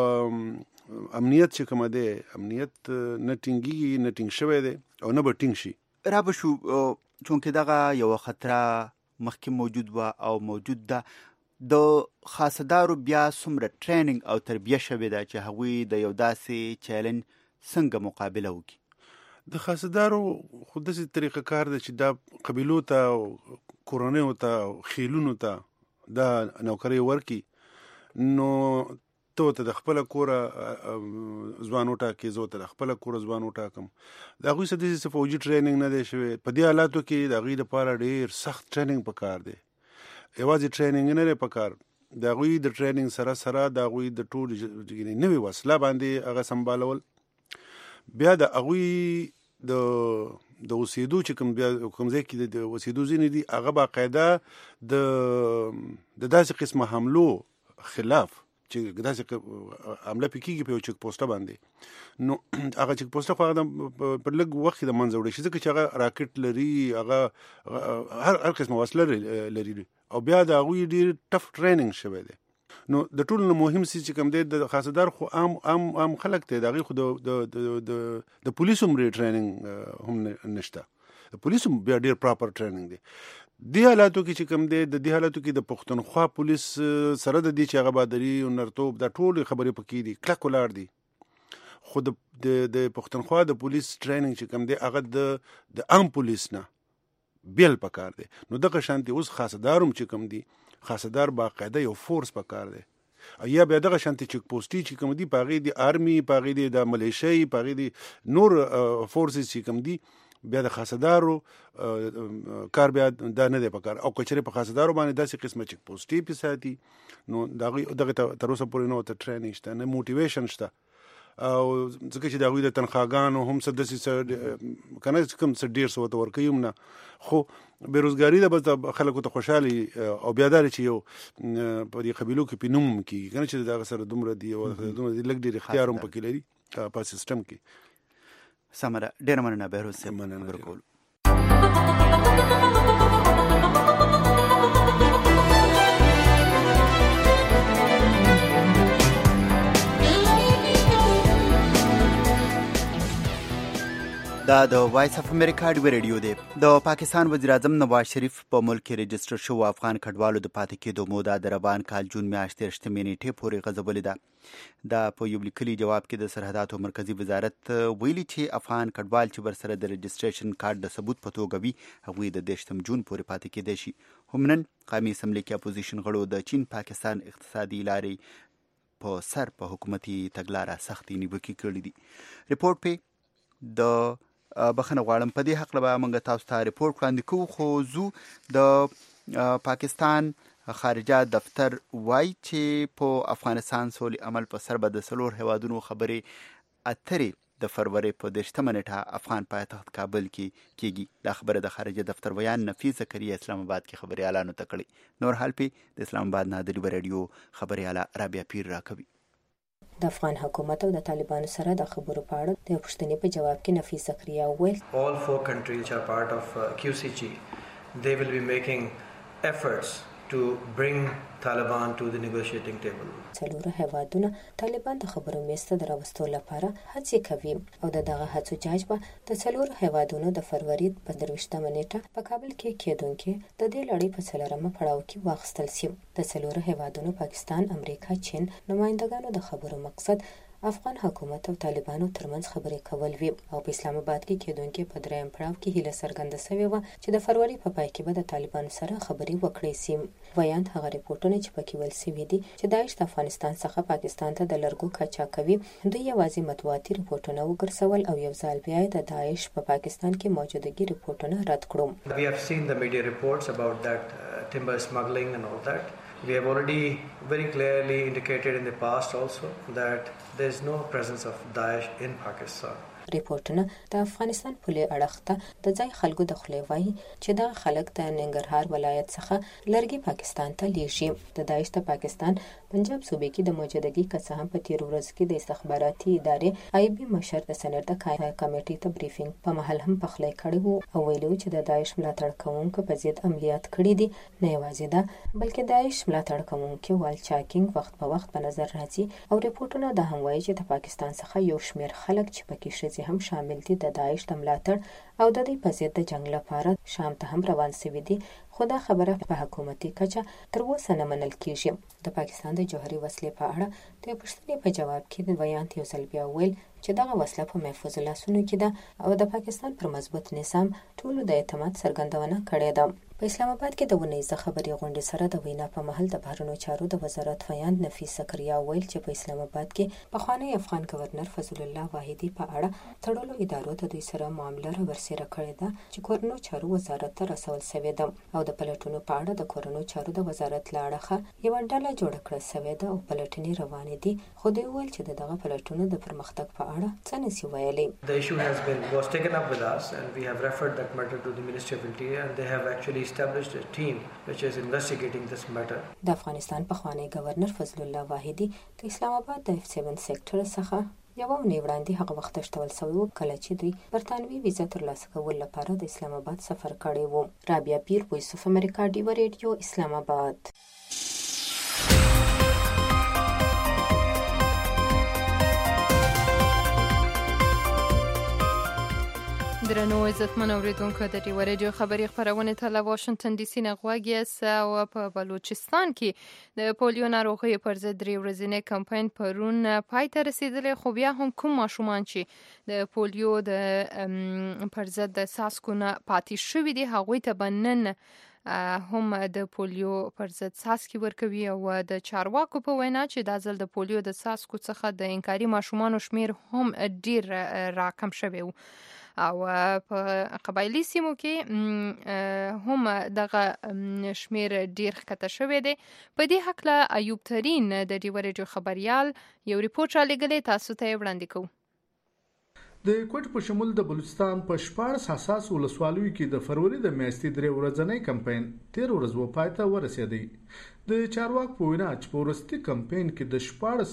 امنیت چې کومه دی امنیت نه ټینګېږي نه ټینګ شوی دی او نه به ټینګ شي را به شو چونکې دغه یوه خطره مخکې موجود وه او موجود ده د خاصدارو بیا څومره ټریننګ او تربیه شوې ده چې هغوی د یو داسې چیلنج څنګه مقابله وکړي د خاصدارو خو داسې طریقه کار ده چې دا قبیلو ته او کورنیو ته او خیلونو ته دا نوکرۍ ورکړي نو ته د خپل کوره ځوان وټاکې زه ته د خپل کوره ځوان وټاکم د هغوی څه داسې فوجي ټریننګ نه دی شوی په دې حالاتو کې د هغوی دپاره ډېر سخت ټریننګ پکار دی یوازې ټریننګ نه دی پکار د هغوی د ټریننګ سره سره د هغوی د ټول نوې وسله باندې هغه سمبالول بیا د هغوی د اوسېدو چې کوم ځای کې د اوسېدو ځینې دي هغه باقاعده د داسې قسمه حملو خلاف چې داسې حمله پې کېږي په یو چک پوسټه باندې نو هغه چک پوسټه خو هغه په لږ وخت د منځه وړی شي ځکه چې هغه راکټ لري هغه هر قسمه وسله لري او بیا د هغوی ډېر ټف ټریننګ شوی دی نو د ټولو نه مهم څیز چې کوم دی د خاصدار خو عام خلک دی د هغوی خو د پولیسو هم ټریننګ هم نشته د پولیسو بیا ډېر پراپر ټریننګ دی دې حالاتو کې چې کوم دی د دې حالاتو کې د پښتونخوا پولیس سره د دې چې هغه بهادري او نرتوب دا ټولې خبرې پکې دي کلک ولاړ دي خو د پښتونخوا د پولیس ټریننګ چې کوم دی هغه د عام پولیس نه بیل پکار دی نو دغه شانتي اوس خاصدار هم چې کوم دی خاصدار باقاعده یو فورس پکار دی یا بیا دغه شانتي چک پوسټي چې کوم دی په هغې د آرمي په هغې د ملیشۍ په هغې د نور فورسز چې کوم دی بیا د خاصدارو کار بیا دا نه دی پکار او که چېرې په خاصدارو باندې داسې قسمه چک پوسټي پې ساتي نو دغه تر اوسه پورې نه ورته ټریننګ شته نه موټیویشن شته او ځکه چې د هغوی د تنخواګانو هم څه داسې که نه کوم څه ډېر څه ورته ورکوي هم نه خو بېروزګاري ده بس خلکو ته خوشحالي او بیا دا چې یو په دې قبیلو کې پې نوم هم کېږي که نه چې د هغه سره دومره دي او دومره دي لږ ډېر اختیار هم پکې لري په سیسټم کې سمه ده ډېره مننه بهروز صاحب خبرې کولو دا د وایس اف امریکا ډیو ریډیو دی د پاکستان وزیر اعظم نواز شریف په ملک کې رجسټر شو افغان کډوالو د پاتې کېدو موده د روان کال جون میاشتې 28 نیټې پورې غځولې ده دا په یو لیکلي جواب کې د سرحداتو مرکزی وزارت ویلي چې افغان کډوال چې ورسره د رجسټریشن کارت د ثبوت په توګه وي هغوی د 28 جون پورې پاتې کېدای شي هم نن قومي اسمبلۍ کې اپوزیشن غړو د چین پاکستان اقتصادي لارې په سر په حکومتي تګلاره سختې نیوکې کړې دي ریپورټ په د بخنه غواړم په دې حق به موږ تاسو ته ریپورټ وړاندې کوو خو زه د پاکستان خارجه دفتر وایي چې په افغانستان سولې عمل په سر به د 4 هیوادونو خبرې اترې د فروری په 10 نیټه افغان پایتخت کابل کې کېږي دا خبره د خارجه دفتر ویان نفیس زکریا اسلام آباد کې خبري اعلان وکړي نور حال په د اسلام آباد نه د ریډیو خبري اعلی رابعه پیر راکوي د افغان حکومت او د طالبانو سره د خبرو په اړه د پوښتنې په جواب کې نفیس زکریا وویل all 4 countries are part of QCG they will be making efforts to bring Taliban to the negotiating table. څلورو هیوادونو طالبان د خبرو میز ته راوستلو لپاره هڅې کوي او دغه هڅو جاج به د څلورو هیوادونو د فروری په 23مه نیټه په کابل کې کېدونکې د دې لړۍ په څلورمه پړاو کې واخیستل شي. د څلورو هیوادونو پاکستان، امریکا، چین نمائندګانو د خبرو مقصد افغان حکومت او طالبانو ترمنځ خبرې کول وی او په اسلام آباد کې کېدونکې په دریم پړاو کې هیله څرګنده شوې و چې د فروری په پای کې به د طالبانو سره خبرې وکړي شي. ویاند هغه ریپورتونه چې پکې ول شوي دي چې داعش د افغانستان څخه پاکستان ته د لرګو کچا کوي، دوی یوازې متواتر ریپورتونه وګرځول او یو ځل بیا د داعش په پاکستان کې موجودګي ریپورتونه رد کړو. We have seen the media reports about that timber smuggling and all that. We have already very clearly indicated in the past also that there is no presence of Daesh in Pakistan. ریپورتونه د افغانستان پولي اړخ ته د ځای خلکو د خلې وایي چې دا خلک د ننګرهار ولایت څخه لرګي پاکستان ته لیږي. د داعش د پاکستان پنجاب صوبې کې د موجودګي کڅه هم په تیر ورځ کې د استخباراتي ادارې آی بي مشر د سنټ د کمیټې ته بریفینګ په محل هم پخلی کړی وو او ویلو چې د داعش ملاتړ کوونکو په ضد عملیات کړي دي. نه یوازې دا بلکې داعش ملاتړ کوونکو وال چاکینګ وخت په وخت په نظر راځي او ریپورتونه دا هم وایي چې د پاکستان څخه یو شمېر خلک چې پکې هم شامل دي د داعش د ملاتړ او د دې په ضد د جنگ لپاره شام ته هم روان شوي دي. خو دا خبره په حکومتي کچه تر اوسه نه منل کیږي. د پاکستان د جوهري وسلې په اړه د پښتنې په جواب کې د ویاند یو ځل بیا ویل چې دغه وسله په محفوظ لاسونو کې ده او د پاکستان پر مضبوط نظام ټولو د اعتماد څرګندونه کړې ده. په اسلام آباد کې د ونیزه خبري غونډې سره د وینا په محل د بهرنیو چارو د وزارت ویاند نفیس زکریا ویل چې په اسلام آباد کې پخوانی افغان گورنر فضل الله واحدی په اړه تړلو ادارو ته دوی سره معامله ورسره کړې ده چې کورنو چارو وزارت ته رسول شوې ده او د پلټونو په اړه د کورنو چارو د وزارت لاړه یو ډله جوړ کړه شوې ده او پلټنې روانې دي. خو دوی ویل چې دغه پلټونو د پرمختګ په اړه څه نشي ویلي. The issue was taken up with us and we have referred that matter to the Ministry of Interior and they have actually established a team which is investigating this matter. د افغانستان پخوانی گورنر فضل الله واحدی د اسلام آباد د F7 سېکټر څخه یو وړاندې هغه وخت اشتول شوی و کله چې دوی برتانوي ویزه ترلاسه کول لپاره د اسلام آباد سفر کړی وو. رابعه پیر، وایس اف امریکا، ډیو ریډیو، اسلام آباد. درنو عزتمن اوریدونکو د ډیو ریډیو خبري خبرونه ته له واشنگټن ډي سي نه غواګي او په بلوچستان کې د پولیو ناروغي پر ضد درې ورځې کمپاین پرون پای ته رسیدلی. خو بیا هم کوم ماشومان چې د پولیو د پر ضد د څاڅکو نه پاتې شوي دي هغوی ته بنن هم د پولیو پر ضد څاڅکي ورکوي او د چارواکو په وینا چې دا ځل د پولیو د څاڅکو څخه د انکاري ماشومانو شمیر هم ډیر راکم شوی و او په قبایلی سیمو کې هم دغه شمیر ډیر ښکته شوی دی. په دې حق له ایوب ترین د ډیو ریډیو خبريال یو ریپورت را لګلې، تاسو ته وړاندې کوو. د کوټ په شمول د بلوچستان په 14 حساس ولسوالیو کې د فروری د میاشتې درې ورځنی کمپاین 13 ورځې و پای ته ورسېدی. د چارواک په وینا چې په ورستي کمپاین کې د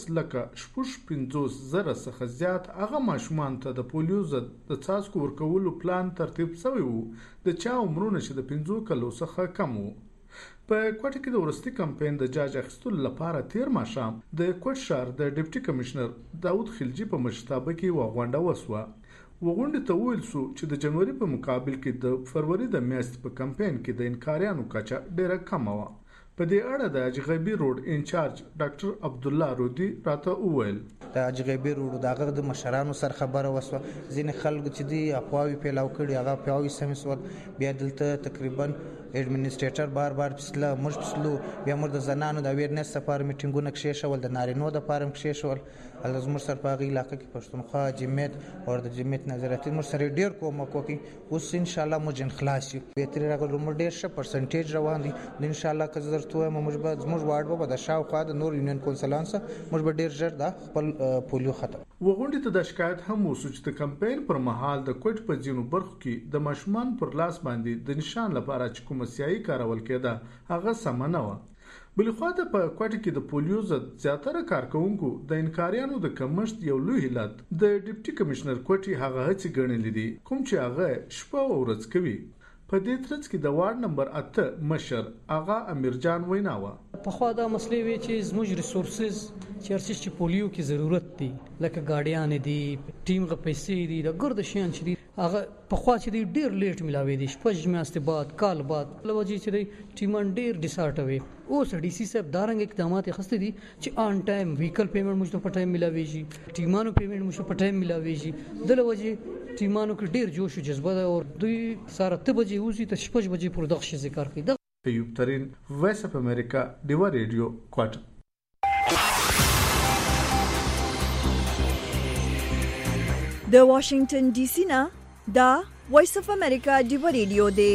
14,50,000 څخه زیات هغه ماشومان ته د پولیو ضد د څاڅکو ورکولو پلان ترتیب شوی وو د چا عمرونه چې د 15 کلو څخه کم وو. په کوټ کې د ورستي کمپاین د جاج اخیستلو لپاره تیر ماښام د کوټ شهر د ډیپټي کمشنر داود خلجی په مشرتابه کې وغونډه وسوه. وغونډه ته ویل شو چې د جنوري په مقابل کې د فروری د میاشتې په کمپاین کې د انکاریانو کچه ډیره کمه وه. په دې اړه د اجغبي روډ انچارج ډاکټر عبد الله رودي راته وویل د اجغبي روډ دغه د مشرانو سره خبره وسوه. ځینې خلک چې دی اپواوی پیلاو کړي هغه پیاوی سمسول بیا دلته تقریبا ایڈمنسټریټر بار پسله موږ پسلو بیا موږ د زنانو د اویرنس لپاره میټینګونه کښې شول د نارینو د لپاره کښې شول زموږ سره په هغه علاقه کې پښتونخوا جمعیت او د جمعیت نظریاتي موږ سره ډیر کومک وکړي. اوس ان شاء الله موږ خلاص یو بهتري راغلو موږ ډیر ښه پرسنټیج روان دي ان شاء الله که زرتو موږ واړو په د شاوخوا د نور یونین کونسلانس موږ به ډیر ژر د خپل پولیو ختم. وغونډې ته د شکایت هم وسو چې د کمپاین پر مهال د کوټ په ځینو برخو کې د ماشومان پر لاس باندې د نشان لپاره چې کوم سیاسي کارول کېده هغه سم نه و. بلخوا ته په کوټ کې د پولیو ضد زیاتره کارکونکو د انکاریانو د کمښت یو لوی علت د ډیپټي کمشنر کوټي هغه هڅې ګڼلې دي کوم چې هغه شپه او ورځ کوي. په دې ترڅ کې د وارډ نمبر 8 مشر آغا امیرجان وینا و. په خوا دا مسلې وی چې زموږ ریسورسز چې پولیو کې ضرورت دي لکه ګاډیان دي ټیم غ پیسې دي د ګرد شیان چې دي هغه په خوا چې ډیر لیټ ملاوي دي شپږ میاشتې بعد کال بعد لوجي چې ټیمان ډیر ډیسارټوي اوس ډي سي صاحب دارنګ اقدامات خسته دي چې آن ټایم ویکل پیمنٹ موږ په ټایم ملاوي شي ټیمانو پیمنٹ موږ په ټایم ملاوي شي د لوجي ټیمانو کې ډیر جوش او جذبه ده او دوی ساره 8 بجې وځي ته 6 بجې پر دغه شي ذکر کوي. ایوب ترین وایس اف امریکا دیوا ریډیو کوټ. د واشنگټن ډي سي نه دا وایس اف امریکا دیوا ریډیو دی.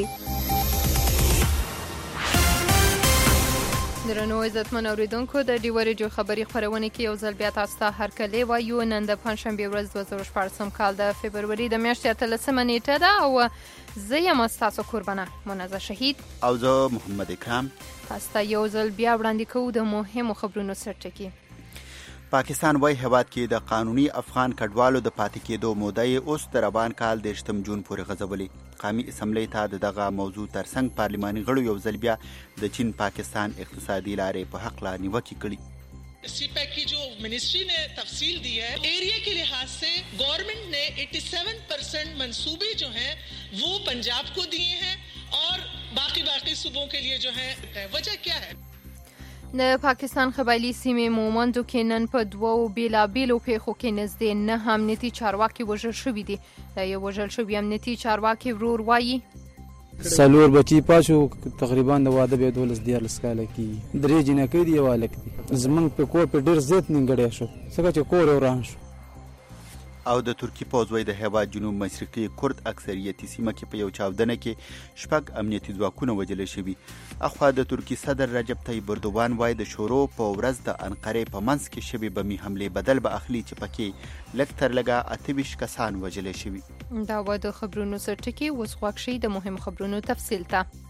درنو عزتمن اوریدونکو د ډیوا ریډیو خبري خبرونه کې یو ځل بیا تاسو ته هرکلی وایو. نن د پنځشنبه ورځ 2014 کال د فبروري د میاشتې 13 نیټه ده او زه یم تاسو قربانه منازه شهید او زه محمد اکرام. تاسو یو ځل بیا وړاندې کوو د مهمو خبرونو سرټکی. پاکستان وای هواد کې د قانوني افغان کډوالو د پاتې کېدو موده اوس د روان کال د 8 جون پورې غځولې. قومي اسمبلی ته دغه موضوع ترڅنګ پارلماني غړو یو ځل بیا د چین پاکستان اقتصادي لارې په حق لا نیوکه کړې. سی پیک کی جو منسٹری نے تفصیل دی ہے ایریا کے لحاظ سے گورنمنٹ نے 87% منصوبے جو ہیں وہ پنجاب کو دیے ہیں اور باقی صوبوں کے لیے جو ہیں وجہ کیا ہے. د پاکستان قبایلی سیمې مومندو کې نن په دوو بیلابیلو پیښو کې نږدې 9 امنیتي چارواکي وژل شوي دي. د یو وژل شوي امنیتي چارواکي ورور وایي سلور بچی پاشو تقریبا د واده به 12 کاله کې درې جنکې دی یو الک دي زمنګ په کور په ډیر زیات نیګړې شو څنګه چې کور وران شو. او د ترکی پوځ وای د هیواد جنوب مشرقي کرد اکثریتي سیمه کې په یو چاودنه کې شپږ امنیتي ځواکونه وژل شوي. اخوا د ترکی صدر رجب طیب اردوغان وای د شورو په ورځ د انقرې په منځ کې شوي بمي حمله بدل به اخلي چې پکې لږ تر لږه 28 کسان وژل شوي. دا و د خبرونو سرټکی اوس غوښ د مهم خبرونو تفصیل ته.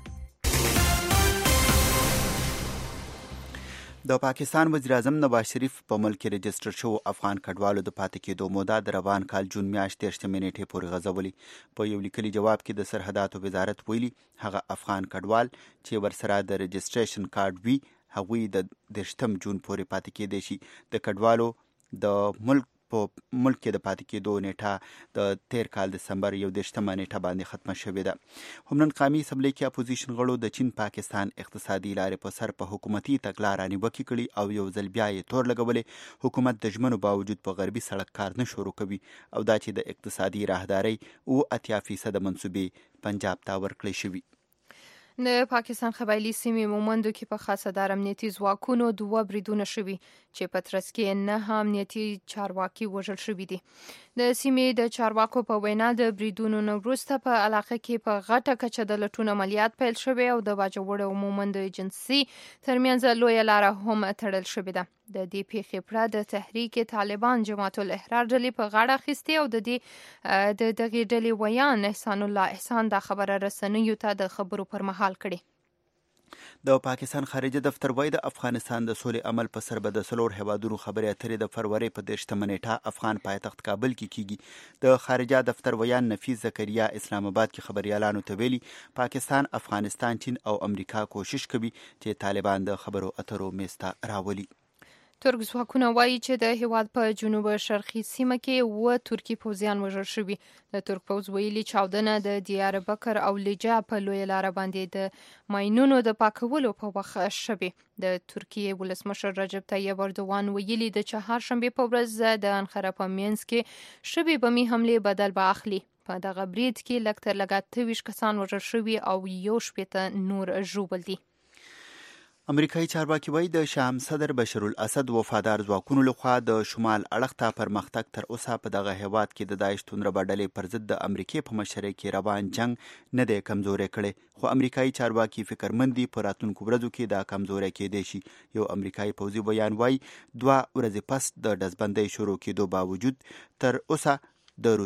د پاکستان وزیر اعظم نواز شریف په ملک کې رجسټر شو افغان کډوالو د پاتې کېدو موده د روان کال جون میاشتې 13 نیټې پورې غځولې. په یو لیکلي جواب کې د سرحداتو وزارت ویلي هغه افغان کډوال چې ورسره د رجسټریشن کارت وي هغوی د 13 جون پورې پاتې کېدای شي. د کډوالو د ملک کې د پاتې کېدو نیټه د تیر کال دسمبر 11 نیټه باندې ختمه شوې ده. هم نن قومي اسمبلی کې اپوزیشن غړو د چین پاکستان اقتصادي لارې په سر په حکومتي تګلاره نیوکه کړي او یو ځل بیا یې تور لګولې حکومت د ژمنو باوجود په غربي سړک کار نه شروع کوي او دا چې د اقتصادي راهدارۍ او 80% منصوبې پنجاب ته ورکړې شوي. د پاکستان قبایلی سیمې مومندو کې په خاصه دار امنیتي ځواکونو 2 بریدونه شوي چې په ترڅ کې 9 امنیتي چارواکي وژل شوي دي. د سیمې د چارواکو په وینا د بریدونو نه وروسته په علاقه کې په غټه کچه د لټون عملیات پیل شوي او د باجوړ او مومند ایجنسي ترمنځ لویه لاره هم تړل شوې ده. د دې پیښې پرته د تحریک طالبان جماعت الاحرار ډلې په غاړه اخیستې او د دغې ډلې ویان احسان الله احسان دا خبره رسنیو ته د خبرو پر مهال کړي. د پاکستان خارجه دفتر وای د افغانستان د سولې عمل په سر به د سلور هیوادونو خبرې اترې د فروری په 13 نیټه افغان پایتخت کابل کې کیږي. د خارجه دفتر ویان نفیس زکریا اسلام آباد کې خبريالانو ته ویلي پاکستان افغانستان چین او امریکا کوشش کوي چې طالبان د خبرو اترو میسته راولي. ترک ځواکونه وایي چې د هیواد په جنوب شرقي سیمه کې 2 ترکی پوځیان وژل شوي. د ترک پوځ ویلي چاودنه د دیار بکر او لجا په لوی لار باندې د ماینونو د پاکولو په وخت شوي. د ترکیې ولسمشر رجب طیب اردوغان ویلي د چهارشنبه په ورځ د انقره په مینځ کې شوي بمي حمله بدل به اخلي. په دغه برید کې لږ تر لږه 23 کسان وژل شوي او 18 نور ژوبل دي. امریکایي چارواکي وایي د شام صدر بشار الاسد وفادار ځواکونو لخوا د شمال اړخ ته پرمختګ تر اوسه په دغه هیواد کې د داعش توندره ډلې پر ضد د امریکای په مشرۍ کې روان جنگ نه دی کمزوري کړي. خو امریکایي چارواکي فکرمند دي په راتلونکو ورځو کې دا کمزوري کېدای شي. یو امریکایي پوځي بیان وایي 2 ورځې پس د ډزبندۍ شروع کېدو باوجود تر اوسه د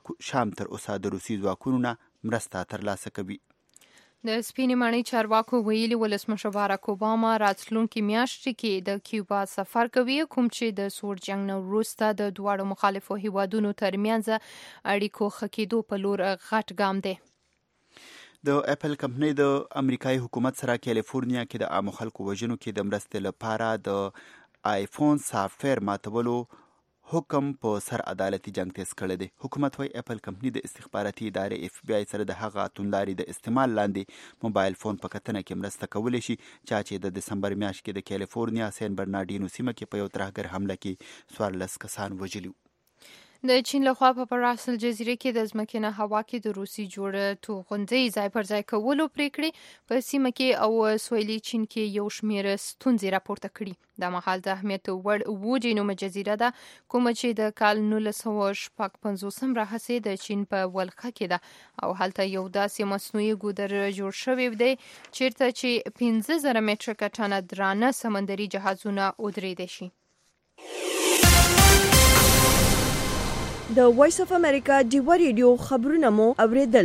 روسي ځواکونو نه مرسته ترلاسه کوي. د سپینې ماڼۍ چارواکو ویلي ولسمشر باراک اوباما راتلونکي میاشت کې د کیوبا سفر کوي کوم چې د سوړ جنگ نه وروسته د دواړو مخالفو هیوادونو ترمنځ اړیکو ښه کېدو په لور غټ ګام دی. د اپل کمپنۍ د امریکایي حکومت سره کالیفورنیا کې د عامو خلکو وژنو کې د مرستې لپاره د آیفون سافټویر ماتولو حکم په سر عدالتي جنگ تیز کړی دی. حکومت وايي اپل کمپنۍ د استخباراتي ادارې FBI سره د هغه توندلاري د استعمال لاندې موبایل فون په کتنه کې مرسته کولی شي چې د دسمبر میاشت کې د کالیفورنیا سین برنارډینو سیمه کې په یو ترهګر حمله کې 14 کسان وژلي. د چین لخوا په پراسل جزیره کې د ځمکنه هوا کې د روسي جوړ توغندۍ ځای پر ځای کولو پریکړې په سیمه کې او سویلي چین کې یو شمېر ستونزې راپورته کړي. دا مهال د اهمیت وړ اووه نومه جزیره ده کومه چې د کال 1955 راهیسې د چین په ولقه کې ده او هلته یو داسې مصنوعي ګودر جوړ شوی دی چیرته چې 15,000 متره ټنه درانه سمندري جهازونه ودرېدای شي. د وایس اف امریکا ډیوا ریډیو خبرونه مو اوریدل.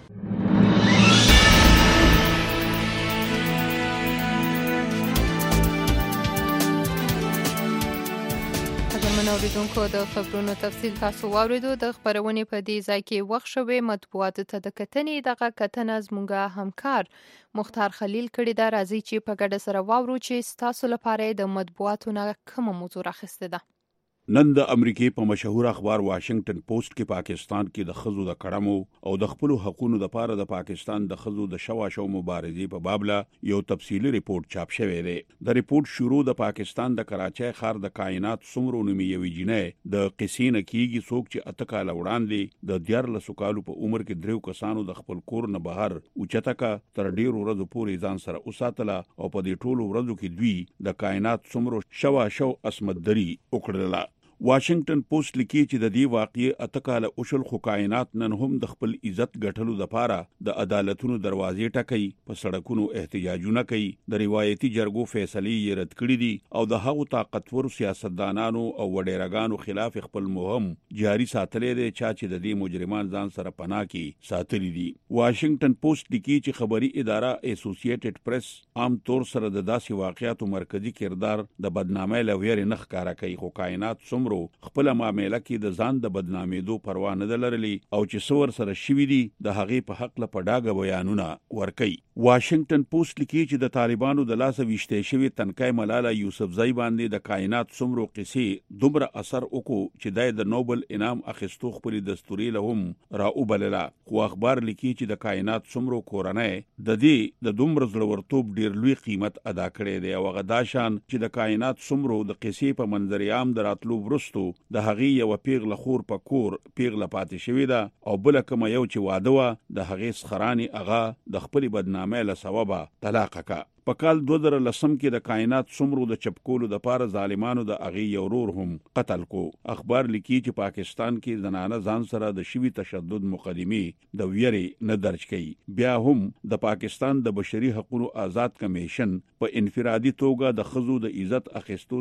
اوریدونکو د خبرونو تفصیل تاسو واوریدو. د خبرونې په دې ځای کې وخت شوی مطبوعاتو ته د کتنې دغه کتنه زموږ همکار مختار خلیل کړی دا. راځي چې په ګډه سره واورو چې تاسو لپاره د مطبوعاتو نه کومه موضوع راخسته ده. نن د امریکای په مشهور اخبار واشنگټن پوسټ کې پاکستان کې د خزو د کړمو او د خپل حقوقو لپاره د پاکستان د خزو د شواشو مبارزې په بابله یو تفصیلی ریپورت چاپ شوی دی. د ریپورت شروع د پاکستان د کراچۍ ښار د کائنات څومره نومي یوې جینۍ د قصې نه کیږي څوک چې اته کاله وړاندې د 14 کالو په عمر کې دریو کسانو د خپل کور نه بهر اوچته کا تر ډیرو ورځو پورې ځان سره اوساتله او په دې ټولو ورځو کې دوی د کائنات څومره شواشو اسمتدري وکړله. واشنگټن پوسټ لیکي چې د دې واقعې اتکاله اوشل خو کائنات نن هم د خپل عزت ګټلو لپاره د عدالتونو دروازې ټکوي، په سړکونو احتجاجونه کوي، د روایتي جرګو فیصلې یې رد کړې دي او د هغو طاقتور سیاستدانانو او وډیرګانو خلاف خپل مهم جاری ساتلې دي چې د دې مجرمان ځان سره پناه کې ساتلي دي. واشنگټن پوسټ لیکي چې خبري اداره اسوسییټډ پریس عام طور سره د داسې واقعیاتو مرکزی کردار د بدنامۍ لویری نه ښکارا کوي، خو کائنات خپل معاملې کې د ځان د بدنامېدو پروا نه لرلي او چې څور سره شوي دي د هغې په حق له پډاګه بیانونه ورکوي. واشنگټن پوسټ لیکي چې د طالبانو د لاسه ویشتې شوي تنکۍ ملاله یوسفزۍ باندې د کائنات څومره قصې دومره اثر وکړو چې د نوبل انعام اخیستو خپل دستوري له هم راوبلله. خو اخبار لیکي چې د کائنات څومره کورنۍ د دې د دومره زړورتوب ډیر لوی قیمت ادا کړی دی او هغه دا شان چې د کائنات څومره د قصې په منظر عام دراتلو د هغې یو پیغله خور په کور پیغله پاتې شوې ده او بل کوم یو چې واده و د هغې سخرانی اغا د خپل بدنامۍ له سببه طلاق کا. په کال 2010 کې د کائنات څومره د چپکولو د پاره ظالمانو د هغې یو ورور هم قتل کو. اخبار لیکي چې پاکستان کې زنانه ځان سره د شوي تشدد مقدمې د ویری نه درج کړي. بیا هم د پاکستان د بشري حقوقو آزاد کمیشن په انفرادي توګه د خزو د عزت اخیستو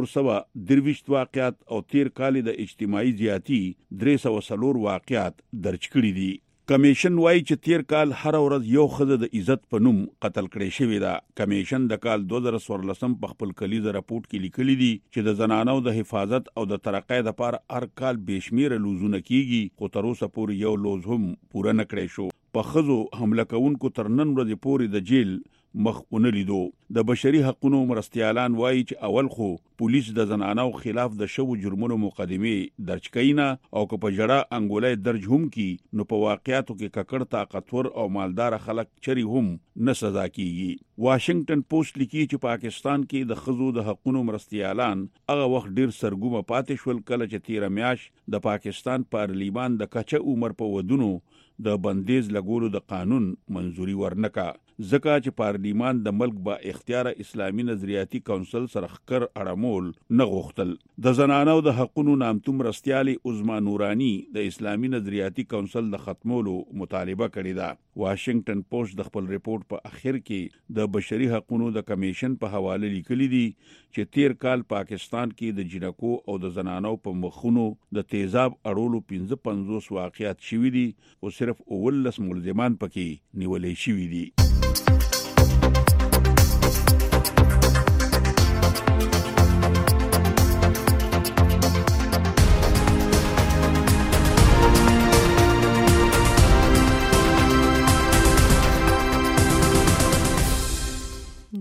423 واقعات او 13 کال د اجتماعي زیاتی 304 واقعات درج کړي دي. کمیشن وایي چې 13 کال هر ورځ یو خزه د عزت په نوم قتل کړي شوی ده. کمیشن د کال 2014 په خپل کلیزه راپورټ کې لیکلي دي چې د زنانو د حفاظت او د ترقۍ لپاره هر کال بشمیره لوزونه کیږي، خو تر اوسه پورې یو لوز هم پوره نه کړی شو. په خزو حمله کوونکو تر نن ورځې پورې د جیل مخ ونه لیدو. د بشري حقوقو مرستیالان وایي چې اول خو پولیس د زنانو خلاف د شوو جرمونو مقدمه درج کینا او که په جړه انګولای درج هم کی نو په واقعیاتو کې ککړ طاقتور او مالدار خلک چری هم نه سزا کیږي. واشنگټن پوسټ لیکي چې پاکستان کې د خزو د حقوقو مرستیالان هغه وخت ډیر سرګومه پاتې شول کله چې 13 میاش د پاکستان پارلیمان د کچه عمر په ودونو د بندیز لګولو د قانون منزوري ورنکا، ځکه چې پارلیمان د ملک با اختیار اسلامي نظریاتي کونسل سره خکر اړمول نه غوښتل. د زنانو د حقوقو نامتو مرستیالي عظما نورانی د اسلامي نظریاتي کونسل د ختمولو مطالبه کړې ده. واشنگټن پوسټ د خپل ریپورت په اخر کې د بشري حقوقو د کمیشن په حواله لیکلي دي چې 13 کال پاکستان کې د جنکو او د زنانو په مخونو د تیزاب اړولو 55 واقعیات شوي دي او صرف 19 ملزمان پکې نیولې شوي دي.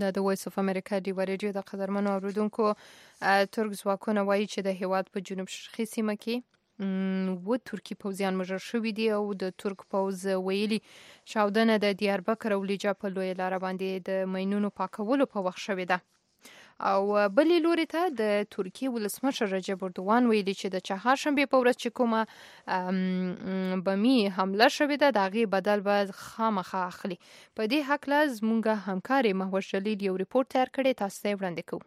د وایس اف امریکا ډیو ریډیو د قدرمنو اوریدونکو ترک ځواکونه وایي چې د هیواد په جنوب شرقي سیمه کې و ترکی پوځیان مجر شوي دي او د ترک پوځ ویلي چاودنه د دیاربکر او لیجا په لویه لاره باندې د ماینونو پاکولو په وخت شوې ده. او بلې لوري ته د ترکیې ولسمشر رجب اردوغان ویلي چې د چهارشنبې په ورځ چې کومه بمي حمله شوې ده د هغې بدل به خامخا اخلي. په دې هکله زموږ همکارې مهوش جلیل یو ریپورت تیار کړی، تاسو ته وړاندې کوو.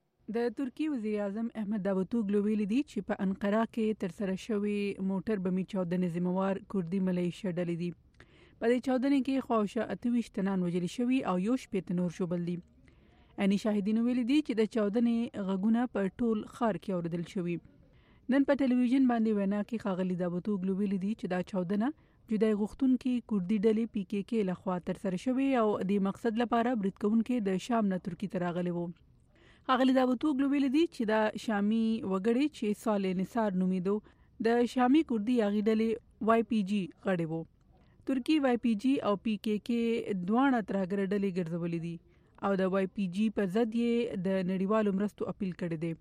د ترکیې وزیر اعظم احمد داوطوغلو ویلي دي چې په انقره کې ترسره شوی موټر بمي چاودنې ذمہوار کردي ملیشه ډلې دي. په دې چاودنې کې خواوشا 28 تنان وژل شوي او 18 نور ژوبل دي. اني شاهدینو ویلي دي چې د چاودنې غږونه په ټول ښار کې اوریدل شوي. نن په ټلویزیون باندې وینا کې ښاغلي داوطوغلو ویلي دي چې دا چاودنه جدای غوښتونکي کردي ډلې پی کې کې لخوا ترسره شوې او د مقصد لپاره برید کوونکي د شام نه ترکی ته راغلي وو. ښاغلي داوطوغلو ویلي دي چې دا شامي وګړي چې صالح نثار نومیدو د شامي کردي هغې ډلې واي پی جي غړی وو. ترکی واي پی جي او پی کې کې دواړه ترهګر ډلې ګرځولې دي او د واي پی جي په ضد یې د نړیوالو مرستو اپیل کړی دی.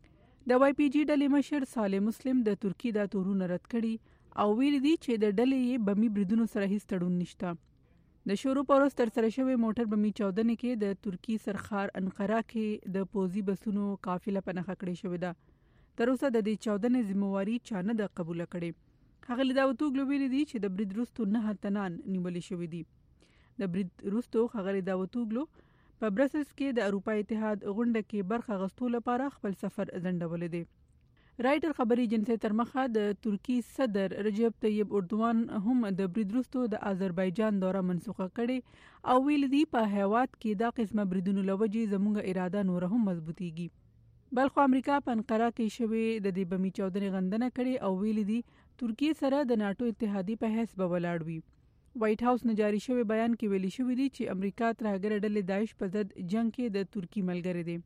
د واي پی جي ډلې مشر صالح مسلم د ترکی دا تورونه رد کړي او ویلي دي چې د ډلې یې بمي بریدونو سره هیڅ تړون نشته. د شروع پر ورځ ترسره شوی موټر بمي چاودنې کې د ترکی سرخار انقره کې د پوځي بسونو قافله په نښه کړې شوې ده. تر اوسه د دې چاودنې ذمہواري چا نه ده قبوله کړې. ښاغلي داوطوغلو ویلي دي چې د برید وروسته 9 تنان نیولې شوي دي. د برید وروسته ښاغلي داوطوغلو په برسلز کې د اروپا اتحاد غونډه کې برخه اخیستو لپاره خپل سفر ځنډولی دی. رایټر خبري ایجنسۍ تر مخه د ترکی صدر رجب طیب اردوغان هم د برید وروسته د آذربایجان دوره منسوخه کړې او ویلي دي په هیواد کې دا قسمه بریدونو له وجې زموږ اراده نوره هم مضبوطیږي. بلخو امریکا په انقره کې شوې د دې بمي چاودنې غندنه کړې او ویلي دي ترکیې سره د ناټو اتحادیې په حیث به ولاړ وي. وایټ هاوس نه جاري شوی بیان کې ویلي شوی دی چې امریکا ترهګر ډلې داعش په ضد جنگ کې د ترکی ملګری دی.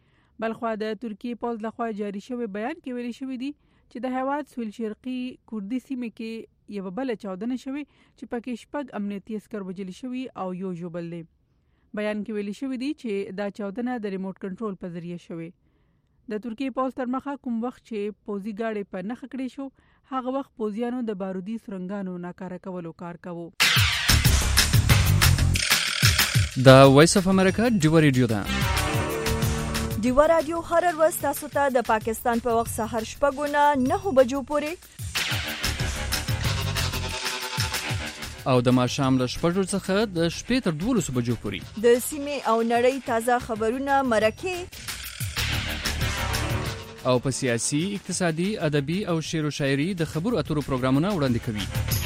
بلخو د ترکیې پوځ لخوا جاري شوی بیان کې ویلي شوی دی چې د هیواد سویل شرقي کردي سیمه کې یو بل چاودنه شوی چې پکې شپږ امنیتي عسكر وژل شوی او یو ژوبل دی. بیان کې ویلي شوی دی چې دا چاودنه د ریموټ کنټرول په ذریعہ شوی. د ترکیې پوځ تر مخه کوم وخت چې پوځي گاډي په نښه کړې شو هغه وخت پوځیانو د بارودي سرنګانو ناکاره کولو کار کاوه. د وایس اف امریکا ډیو ریډیو ده. ډیو رادیو هر ورځ تاسو ته د پاکستان په وخت سحر 9:09 بجو پورې او د ماښام له 6 څخه د شپې تر 12 بجو پورې د سیمې او نړۍ تازه خبرونه مرکه او په سیاسي، اقتصادي، ادبي او شعر و شاعري د خبرو اترو پروګرامونه وړاندې کوي.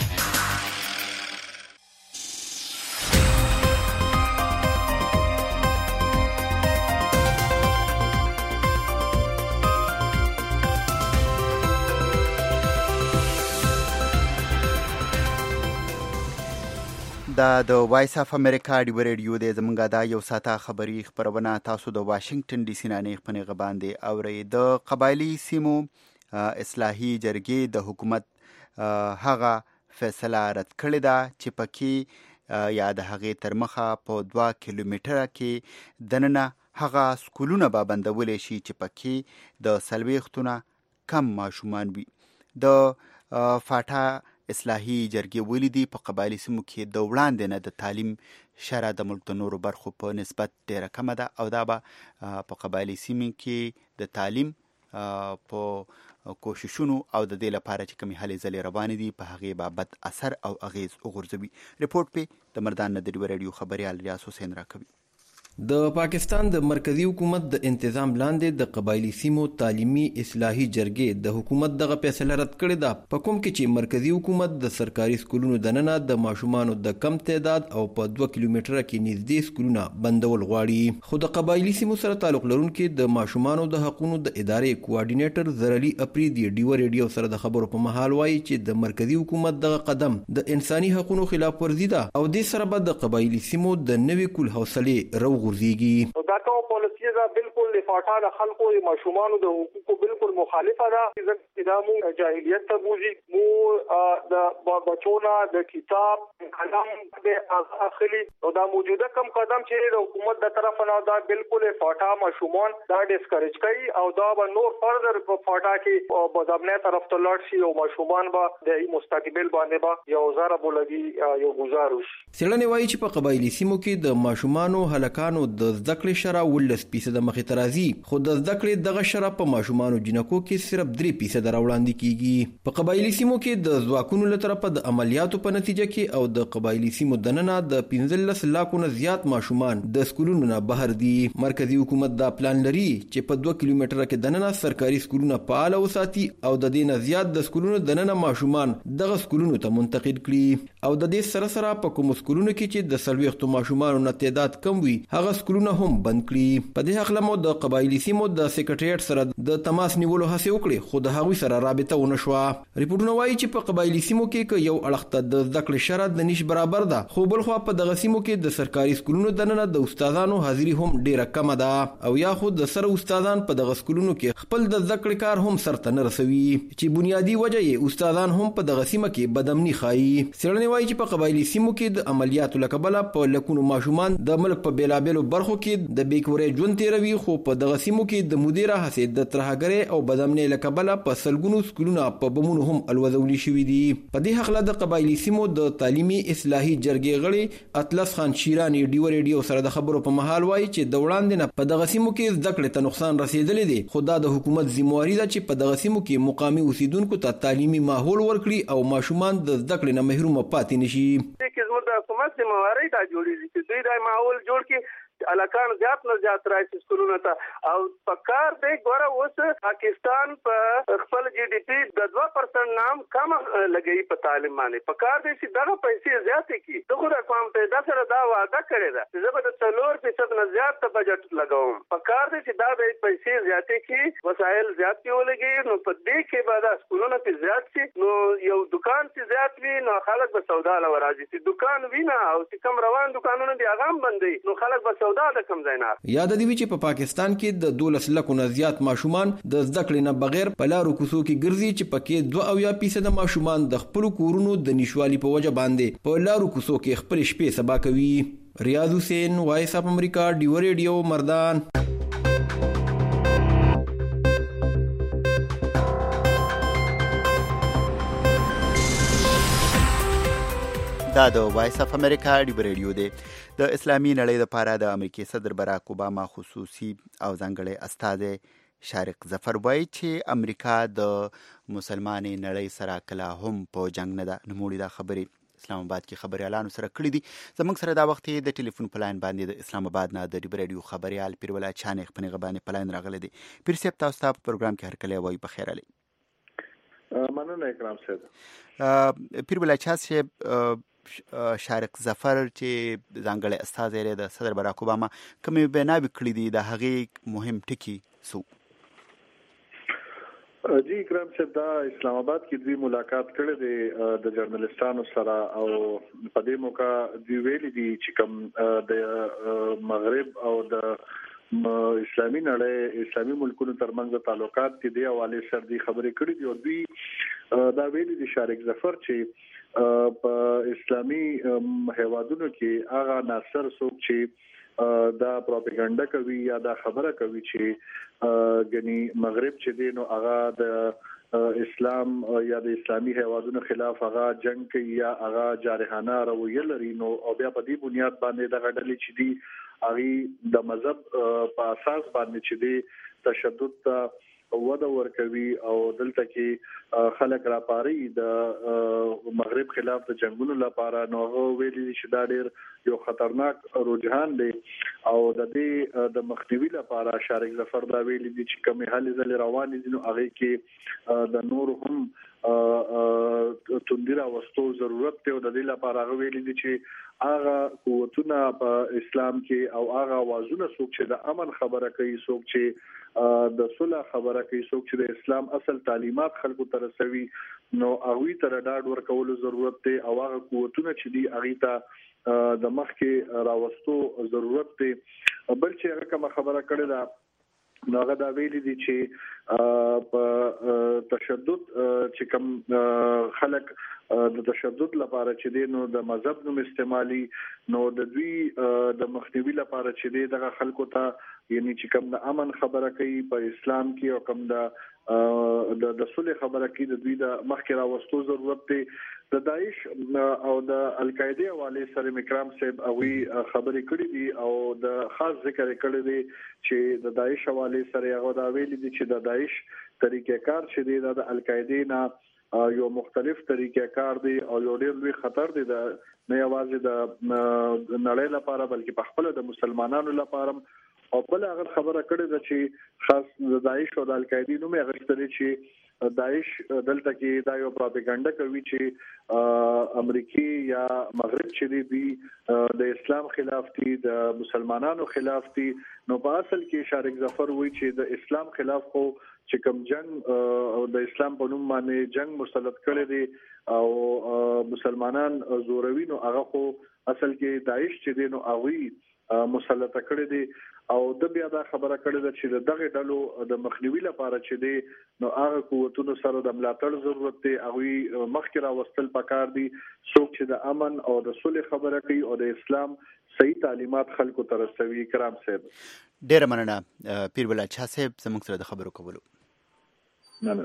دا د وایس اف امریکا ډیو ریډیو د زمونږه دا یو ساته خبری خبرونه تاسو د واشنگټن ډي سي نه خپنه غباندې اوري. د قبایلی سیمو اصلاحي جرګې د حکومت هغه فیصله رد کړې ده چې پکې یا د هغې تر مخه په 2 کیلومتره کې دننه هغه سکولونه به بندولې شي چې پکې د 40 کم ماشومان وي. د فاټا اصلاحي جرګې ولیدي په قبایلی سیمو کې د وړاندې نه د تعلیم شرح د ملک د نورو برخو په نسبت ډیره کمه ده او دا به په قبایلی سیمو کې د تعلیم په کوششونو او د دې لپاره چې کومې هلې ځلې روانې دي په هغې بابت اثر او اغیز وغورځوي. ریپورټ په د مردان نه د ډیو ریډیو خبریال ریاض حسین راکوي. د پاکستان د مرکزی حکومت د انتظام لاندې د قبایلی سیمو تعلیمي اصلاحي جرګې د حکومت دغه فیصله رد کړې ده په کوم کې چې مرکزی حکومت د سرکاري سکولونو دننه د ماشومانو د کم تعداد او په 2 کیلومتره کې نږدې سکولونه بندول غواړي. خو د قبایلی سیمو سره تعلق لرونکي د ماشومانو د حقوقو د ادارې کوارډینیټر زرعلی اپریدي ډیو ریډیو سره د خبرو په مهال وایي چې د مرکزی حکومت دغه قدم د انساني حقوقو خلاف ورزي ده او د سره به د قبایلی سیمو د نوي کول حوصله غورځيږي. دا کوم پالیسي چې دا بالکل د فاټا د خلکو د ماشومان د حقوقو بالکل مخالفه ده چې دا مو جاهلیت ته بوزي مو د بچونا د کتاب قلم د اخلي او دا موجوده کم قدم چې د حکومت د طرف نه دا بالکل فاټا ماشومان دا ډیسکریج کوي او دا به نور فردر په فاټا کې بدامنه طرف ته لاړ شي او ماشومان به د مستقبل باندې به یو زره بولګي یو گزارش. څېړنې وایي چې په قبایلي سیمو کې د ماشومانو هلکانو د زده کړې شرح 10% مخې ته راځي خو د زده کړې دغه شرح په ماشومانو جنکو کې صرف 3% راوړاندې کیږي. په قبایلي سیمو کې د ځواکونو له طرفه د عملیاتو په نتیجه کې او د قبایلي سیمو دننه د 15 لکو نه زیات ماشومان د سکولونو نه بهر دي. مرکزی حکومت دا پلان لري چې په 2 کیلومتره کې دننه سرکاري سکولونه فعال وساتي او د دې نه زیات د سکولونو دننه ماشومان دغه سکولونو ته منتقل کړي او د دې سره په کوم سکولونو کې چې د 40 ماشومانو نه تعداد کم وي هغه سکولونه هم بند کړي. په دې حق لمو د قبایلي سیمو د سیکریټریټ سره د تماس نیولو هڅه وکړي خو د هغوی سره رابطه ونه شوه. ریپورتونه وایي چې په قبایلي سیمو کې یو اړخ ته د زده کړې شرط د نش برابر ده خو بل خو په دغه سیمو کې د سرکاري سکولونو دننه د استادانو حاضری هم ډیره کمه ده او یا خو د سره استادان په دغه سکولونو کې خپل د زده کړې کار هم سرته نه رسوي چې بنیادی وجه یې استادان هم په دغه سیمه کې بدامني ښایي. څېړنې وایي چې په قبایلي سیمو کې د عملیاتو له کبله په لکونو ماشومان د ملک په بیلابیلو برخو کې د بیکورې ژوند تیروي خو په دغه سیمو کې د مدیره هڅې د ترهګرۍ او بدامنۍ له کبله په سلګونو سکولونه په بمونو هم الوځولي شوي دي. په دې هکله د قبایلي سیمو د تعلیمي اصلاحي جرګې غړي اطلس خان شیرانی ډیو ریډیو سره د خبرو په مهال وایي چې د وړاندې نه په دغه سیمو کې زده کړې ته نقصان رسېدلی دی خو دا د حکومت ذمہواري ده چې په دغه سیمو کې مقامي اوسیدونکو ته تعلیمي ماحول ورکړي او ماشومان د زده کړې نه محروم پاتې نشي. د حکومت ذمہواري دا جوړیږي چې دوی دا ماحول جوړ کړي الکان زیات نه زیات راځي سکولونو ته او پکار دی ګوره اوس پاکستان په خپل جی ډی پی د 2% نام کم لګي په تعلیم باندې پکار دی چې دغه پیسې زیاتې کی دغه د قوم ته د سره دا وعده کړی ده چې زه به د 4% نه زیات بجټ لګوم. پکار دی چې دا د پیسې زیاتې کی وسایل زیات ولګي نو په دې کې به د سکولونو په زیات شي نو یو دکان چې زیات وي نو خلک به سودا لورازي چې دکان وینا او چې کم روان دکانونه دی هغه هم بندي نو خلک به یاد دی چې په پاکستان کې د 12 لکو نه زیات ماشومان د زده کړې نه بغیر په لارو کوڅو کې ګرځي چې پکې 2% ماشومان د خپل کورونو د نشوالي په وجه باندې په لارو کوڅو کې خپل شپې سبا کوي. ریاض حسین وایس اف امریکا ډیو ریډیو مردان. دا د وایس اف امریکا ډیو ریډیو دی. د اسلامي نړۍ لپاره د امریکای صدر باراک اوباما خصوصي او ځانګړی استازی شارق ظفر وایي چې امریکا د مسلمانې نړۍ سره کله هم په جنگ نه ده. نوموړي دا خبرې اسلام آباد کې خبريالانو سره کړې دي. زموږ سره دا وخت د ټلیفون په لاین باندې د اسلام آباد نه د ډیو ریډیو خبريال پیرولای چانې خپنې غبانې په لاین راغلي دي. پیر صاحب تاسو ته په پروګرام کې هر کله وایي په خیر علي. مننه اکرام صاحب. پیرولای صاحب شارق ظفر چې ځانګړی استازی دی د صدر باراک اوباما کومې بیناوې کړې دي د هغې مهم ټکي څو؟ جی اکرام صاحب دا اسلام آباد کې دوی ملاقات کړی دی د جرنالستانو سره او په دې موقع دوی ویلي دي چې کوم د مغرب او د اسلامي نړۍ اسلامي ملکونو ترمنځ تعلقات دي د حواله سره دي خبرې کړې دي او دوی دا ویلي دي شارق ظفر چې په اسلامي هیوادونو کې هغه ناصر څوک چې دا پروپاګاندا کوي یا دا خبره کوي چې غني مغرب چې دی نو هغه د اسلام یا د اسلامي هیوادونو خلاف هغه جنگ کوي یا هغه جارحانه رویه لري نو او بیا په دې بنیاد باندې د غډلې چې دی هغه د مذهب په اساس باندې چې دی تشدد ته وده ورکوي او دلته کې خلک راپاري د مغرب خلاف د جنگونو لپاره نو ویلي چې دا ډېر یو خطرناک رجحان دی او د دې د مخنیوي لپاره شارق ظفر دا ویلي دي چې کومې هلې ځلې روانې دي نو هغه کې د نور هم توندیرا وستو ضرورت دی او د دې لپاره هغه ویلي دي چې هغه قوتونه په اسلام کې او هغه اوازونه څوک چې د امن خبره کوي څوک چې د صلح خبره کوي څوک چې د اسلام اصل تعلیمات خلکو ته رسوي نو هغه ته ډاډ ورکول ضرورت دی او هغه قوتونه چې دی هغه ته د مخ کې راوستو ضرورت دی بل چې هغه کوم خبره کړې ده نو هغه دا ویلي دي چې په تشدد چې کوم خلک د تشدد لپاره چې دینو د مذهب نوم استعمالي نو د دوی د مخنیوي لپاره چې دغه خلکو ته یعنی چې کوم د امن خبره کوي په اسلام کې او کوم د صلح خبره کوي د دوی د مخکې راوستو ضرورت دی د داعش او د القاعده حواله سره مکرام صاحب اوی خبرې کړې دي او د خاص ذکر کړی دی چې د داعش حواله سره هغه دا ویلي دي چې د داعش طریقې کار چې دی د القاعده نه یو مختلف طریقې کار دی او یو ډېر لوی خطر دی نه یوازې د نړۍ لپاره بلکې په خپل د مسلمانانو لپاره او بل هغه خبره کړې ده چې خاص د داعش او د القاعده نوم یې غوښتل چې داعش دلته کې دا یو پروپاګاندا کوي چې امریکای یا مغرب چې دی د اسلام خلاف دي د مسلمانانو خلاف دي نو په اصل کې شارک ظفر وایي چې د اسلام خلاف خو چې کوم جنگ او د اسلام په نوم باندې جنگ مسلط کړي دي او مسلمانان زوروي نو هغه خو اصل کې داعش چې دی نو هغه مسلط کړي دي او د بیا دا خبره کړې ده چې دغه ډلو د مخنیوي لپاره چې دی نو هغه قوتونو سره د ملاتړ ضرورت دی هغه مخکې راوستل پکار دي څوک چې د امن او د صلح خبره کوي او د اسلام صحیح تعلیمات خلکو ته رسوي. کرام صاحب ډیره مننه پیر بلال شاه صاحب زموږ سره د خبرو کولو. نه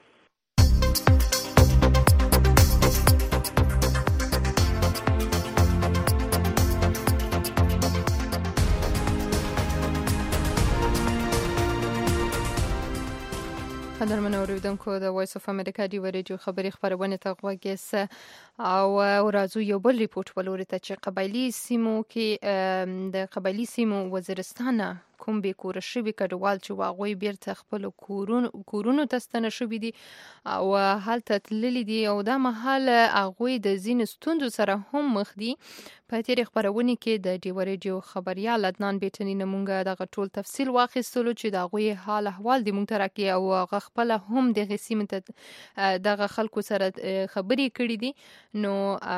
قدرمن اوریدونکو د وایس اف امریکا دی ورېډیو خبري خبرونه ته غوږیسه او راځو یو بل ریپورت ولوري ته چې قبایلی سیمو کې د قبایلی سیمو وزیرستان کوم به کور شوی کډوال چې واغوي بیرته خپل کورونو ته ستنه شوی دي او حالت تللی دي او دا محل اغوي د زین ستوندو سره هم مخ دي. په تیر خبرونه کې د ډیوریډیو خبريال عدنان بیٹنی نمونګه د ټول تفصیل واخیستلو چې دا غوي حال احوال د مونږ ترکه او خپل هم د غسیمه دغه خلکو سره خبري کړې دي نو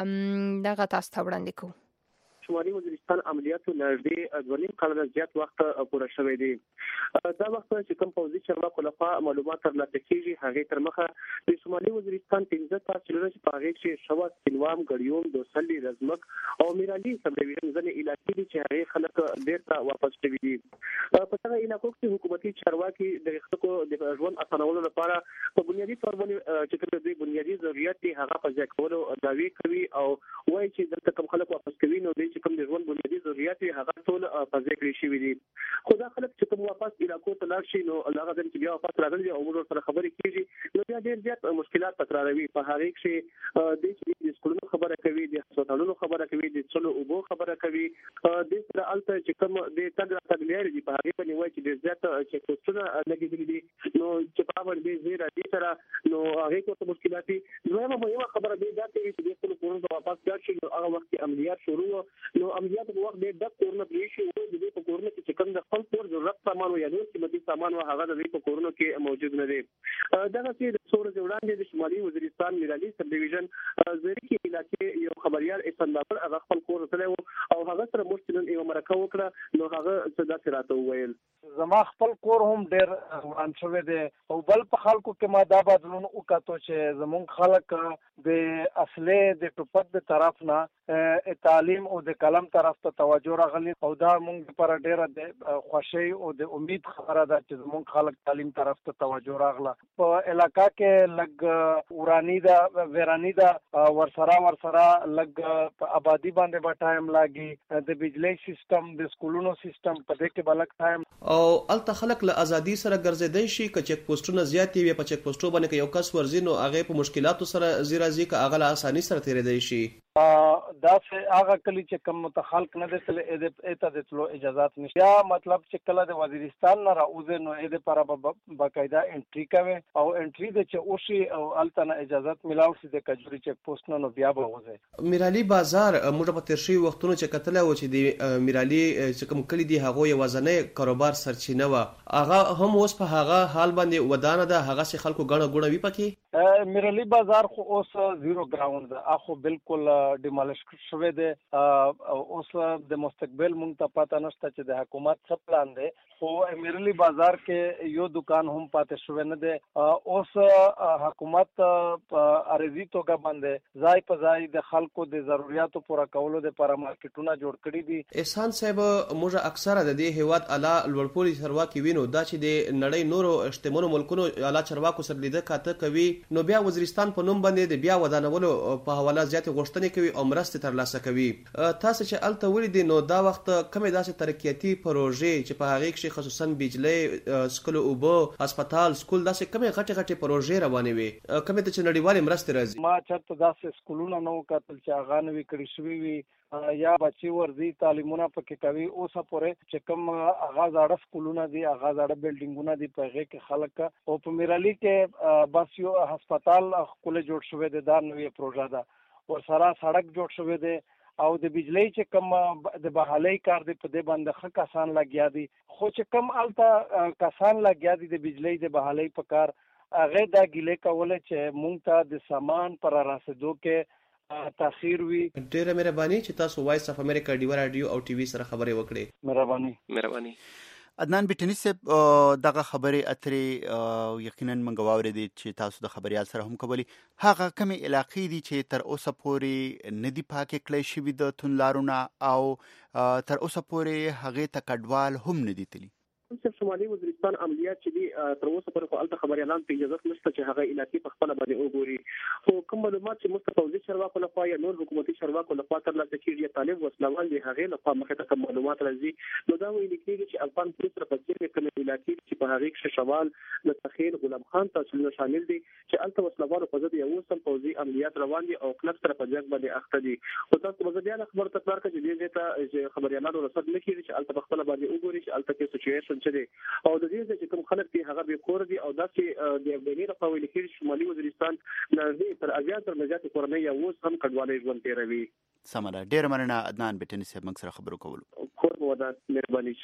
دغه تاسو ته وړاندې کوم. شمالي وزیرستان عملیاتو نږدې 2.5 کاله زیات وخت پوره شوی دی. دا وخت چې کوم پوځي چارواکو لخوا معلومات ترلاسه کیږي هغه تر مخه د شمالي وزیرستان 15 تاسیسونه چې په هغه کې شوا سینوام غړیوم دوسلي رزمک او میرالي سب ډیویژن ځنې علاقې دي چې هغه خلک بیرته واپس شوي دي. په هغه علاقو کې حکومتي چارواکي د خلکو د ژوند اسانولو لپاره په بنیادي تور باندې چې کوم د بنیادي ضرورت دي هغه په ځای کولو داوی کوي او وایي چې دلته کوم خلک واپس کوي نو چې کوم د ژوند بنیادي ضرورت هغه ټول په ځای کې شوي دي. خو دا خلک چې کوم واپس علاقو ته لاړ شي نو هغه ځکه چې بیا واپس راغلي او موږ سره خبرې کیږي نو بیا ډېر زیات مشکلات تکراروي. په هغه کې د سکولونو خبره کوي د هسپتالونو خبره کوي د څلو اوبو خبره کوي د سره الته چې کوم د تګلارې دي په هغه باندې وایي چې د زیات چې کوڅونه لګېدلې دي نو چې په باندې زیره دي سره نو هغه کومه مشکلات دي. نو یو خبره دی دا چې د خپل کورونو واپس ځي نو هغه وخت عملیات شروع نو عملیات په وخت د کورونو پرې شي او د په کورونو کې کوم د خپل کور ضرورت سامان او یعنی قیمتي سامان او هغه د په کورونو کې موجود نه دي. دا چې د څور وړاندې د شمالي وزیرستان میرالي سب ډیویژن زریکی علاقې یو خبريال اسندابل هغه خپل کور سره او هغه سره مشترک یو مرکه وکړه نو هغه صدا سراته وویل زما خپل کور هم ډېر وران شوی دی او بل په خلکو کې ما دا بدلون وکړو چې زمونږ خلک د اصلي د ټوپک د طرف نه تعلیم او د قلم طرف ته توجه راغلی او دا موږ لپاره ډېره د خوشي او د امید خبره ده چې زمونږ خلک تعلیم طرف ته توجه راغله. په علاقہ کې لګ ورانی دا ویرانی دا ورسره لګ آبادی باندې به ټایم لاګي د بجلی سیستم د سکولونو سیستم په دې کې بلک ټایم او الته خلک له ازادي سره ګرځیدای شي که چک پوسټونه زیات وي په چک پوسټو باندې یو کس ورزینو هغه په مشکلاتو سره زیرازي که هغه له اساني سره تیرېدای شي. دا څه هغه کلی چې کوم متخلق نه دي تل اته د تلو اجازهات نشته یا مطلب چې کله د وزیرستان نه راوځي نو اې د پر باقاعده انټری کوي او انټری د چې اوشي او التنه اجازهات ملاو شي د کجوري چک پوسټ نو بیا به وځي. میرالي بازار موږ په تیر شي وختونو چې کتل او چې د میرالي چې کوم کلی دی هغه یو وزنه کاروبار سرچینه و هغه هم اوس په هغه حال باندې ودانه ده هغه سي خلکو غنه غونه وی پکې میرلی بازار خو اوس زیرو ګراوند اخو بالکل ډیمالیش شوی دی اوس د مستقبل مونږ ته پته نشته چې د حکومت څه پلان دی خو میرلی بازار کې یو دکان هم پاتې شوی نه دی اوس حکومت ارزي توګه باندې ځای په ځای د خلکو د ضرورتو پوره کولو لپاره مارکیټونه جوړ کړي دي احسان صاحب موږ اکثره د دې هیواد اعلی لوړپوړي چارواکي وینو دا چې د نړۍ نورو شتمنو ملکونو اعلی چارواکو سره لیدل کاته کوي نو بیا وزیرستان په نوم باندې د بیا ودانولو په حواله زیات غوښتنې کوي او مرستې ترلاسه کوي تاسو چې الته ولیدئ نو دا وخت کومې داسې ترقیاتي پروژې چې په هغه کې خصوصا بجلی سکول اوبه هسپتال سکول داسې کومې غټې پروژې روانې وي کومې ته چې نړیوالې مرستې راځي ما چرته داسې سکولونه نو کتل چې هغه نوي کړي شوي وي یا بچي ورځي تعلیمونه پکې کوي اوسه پورې چې کوم هغه زاړه سکولونه دي هغه زاړه بلډینګونه دي په هغه کې خلک او په میرالي کې بس یو هسپتال خپل جوړ شوی دی دا نوې پروژه ده ورسره سړک جوړ شوی دی او د بجلی چې کوم د بحالۍ کار دی په دې باندې ښه کسان لګیا دي خو چې کوم الته کسان لګیا دي د بجلی د بحالۍ په کار هغه دا ګیلې کوله چې مونږ ته د سامان پر راسېدو کې تاخير وي. ډیره مهرباني چې تاسو وایس اف امریکا ډیو رادیو او ټي وي سره خبرې وکړې. مهرباني. عدنان بټنی صاحب دغه خبرې اترې یقینا منګ واورېدې چې تاسو د خبريال سره هم کولی هغه کومې علاقې دي چې تر اوسه پورې ندي پاکې کړې شوي د تونلارونه او تر اوسه پورې هغه ته کډوال هم ندي تللی. صرف شمالي وزیرستان عملیات چې دي تر اوسه پورې خو الته خبري اعلان په اجازه نشته چې هغه علاقې په خپل باندې وګوري خو کوم معلومات چې مستقوزي چارواکو لخوا یا نور حکومتي چارواکو لخوا ترلاسه کیږي طالب وسلوال دي هغه لخوا مخه ته معلومات راځي نو دا ویل کېږي چې افغان پولیس تر پځې کوم علاقې چې په هغه کې شوال د تخیل غلام خان تاسو شامل دي چې الته وسلوال په ضد یو سم پوزي عملیات روان دي او کلب تر پځ باندې اخته دي او تاسو مزدیان خبر تکرار کوي چې دې ته خبري اعلان رسد لکې چې الته په خپل باندې وګوري چې الته کې سچويشن چې دي او د دې چې کوم خلک دي هغه به کور دي او داسې د افغاني په ویل کې شمالي وزیرستان نږدې تر ازیات تر نجات کورنۍ یو هم کډوالۍ ژوند تیروي. سمره ډیر مننه عدنان بټنی صاحب موږ سره خبرو کولو. خور ودا مهرباني.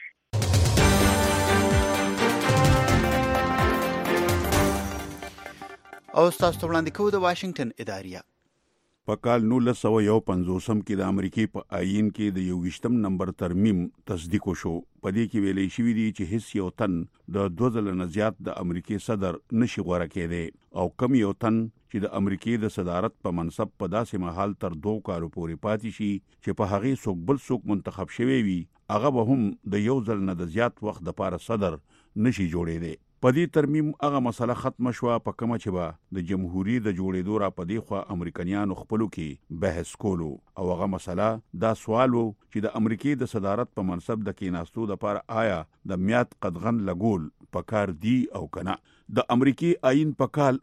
او تاسو ته وړاندې کوو د واشنگټن اداریه. په کال 1950 کې د امریکای په آئین کې د 21 نمبر ترمیم تصدیق شو. په دې کې ویلې شوې دي چې هیڅ یو تن د 2000 نه زیات د امریکای صدر نشي غوړه کېدی او کم یو تن چې د امریکای د صدارت په منصب په داسې مهال تر 2 کالو پورې پاتې شي چې په هغه څوک بل څوک منتخب شوی وي هغه به هم د 1000 نه د زیات وخت لپاره صدر نشي جوړېدی. په دې ترمیم هغه مسله ختم شوه په کومه چې به د جمهوریت د جوړېدو را پدې خو امریکایانو خپلو کې بحث کولو او هغه مسله دا سوال وو چې د امریکای د صدارت په منصب د کېناستو لپاره آیا د میات قدغن لګول پکار دی او کنه. د امریکای آئین په کال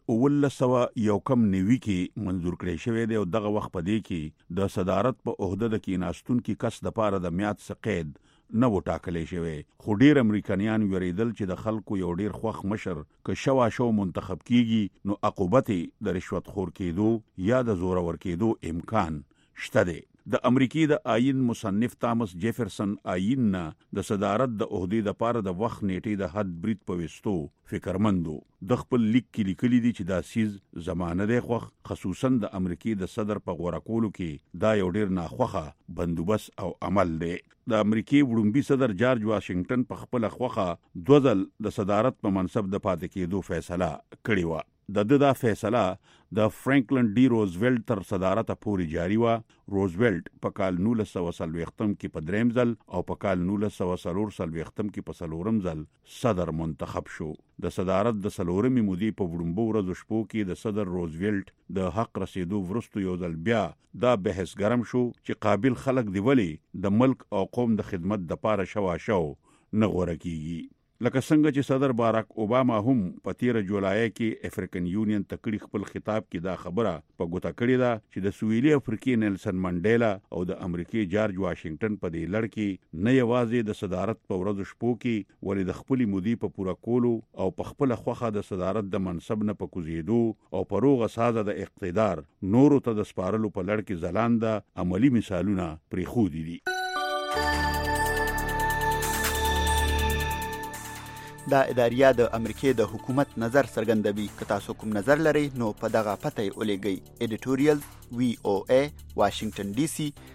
1991 کې منظور کړی شوی دی او دغه وخت په دې کې د صدارت په عہده د کېناستون کې کس د پاره د میات سقید نه و ټاکلې شوی خو ډیر امریکایان وریدل چې د خلکو یو ډیر خوښ مشر که شو منتخب کیږي نو عقوبت د رشوت خور کېدو یا د زور ور کېدو امکان شته دی. د امریکای د آئین مصنف تامس جیفرسن آئین نه د صدارت د عہدې د پاره د وخت نیټې د حد برید په وستو فکرمندو د خپل لیک کې لیکلي دي چې دا سیز زمانه دی خو خصوصا د امریکای د صدر په غوړه کولو کې دا یو ډیر ناخوخه بندوبست او عمل دی. د امریکای وړومبي صدر جارج واشنگټن په خپل خوخه دوزل د صدارت په منصب د پاتې کېدو فیصله کړې و. دا فیصله د فرانکلن ډي روزویلټ تر صدارت پورې جاری و. روزویلټ په کال 1940 کې په دریم ځل او په کال 1940 کې په څلورم ځل صدر منتخب شو. د صدارت د څلورمې مودې په وړومبو ورځو شپو کې د صدر روزویلټ د حق رسیدو وروسته یو ځل بیا دا بحث ګرم شو چې قابل خلک دی ولی د ملک او قوم د خدمت د پاره شو نه غوړه کیږي. لکه څنګه چې صدر باراک اوباما هم په 13 جولای کې افریقن یونین تکړی خپل خطاب کې دا خبره په ګوته کړې ده چې د سویلي افریقي نیلسن منډیلا او د امریکای جارج واشنگټن په دې لړ کې نه یوازې د صدارت په ورځو شپو کې ولې د خپل مودې په پوره کولو او په خپل خوخه د صدارت د منصب نه په کوزیدو او پروغه ساده د اقتدار نورو ته د سپارلو په لړ کې ځلانده عملی مثالونه پرې خو دي. دا اداریه د امریکای د حکومت نظر څرګندوي. که تاسو کوم نظر لرئ نو په دغه پته یې ولیږئ. editorial VOA واشنگټن DC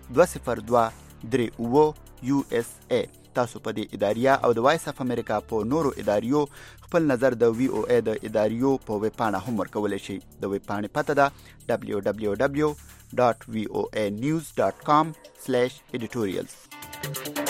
20238 USA. تاسو په دې اداریه او د وایس اف امریکا په نورو اداریو خپل نظر د VOA د اداریو په ویب پاڼه هم ورکولی شئ. د ویب پاڼې پته ده www.voanews.com/editorials.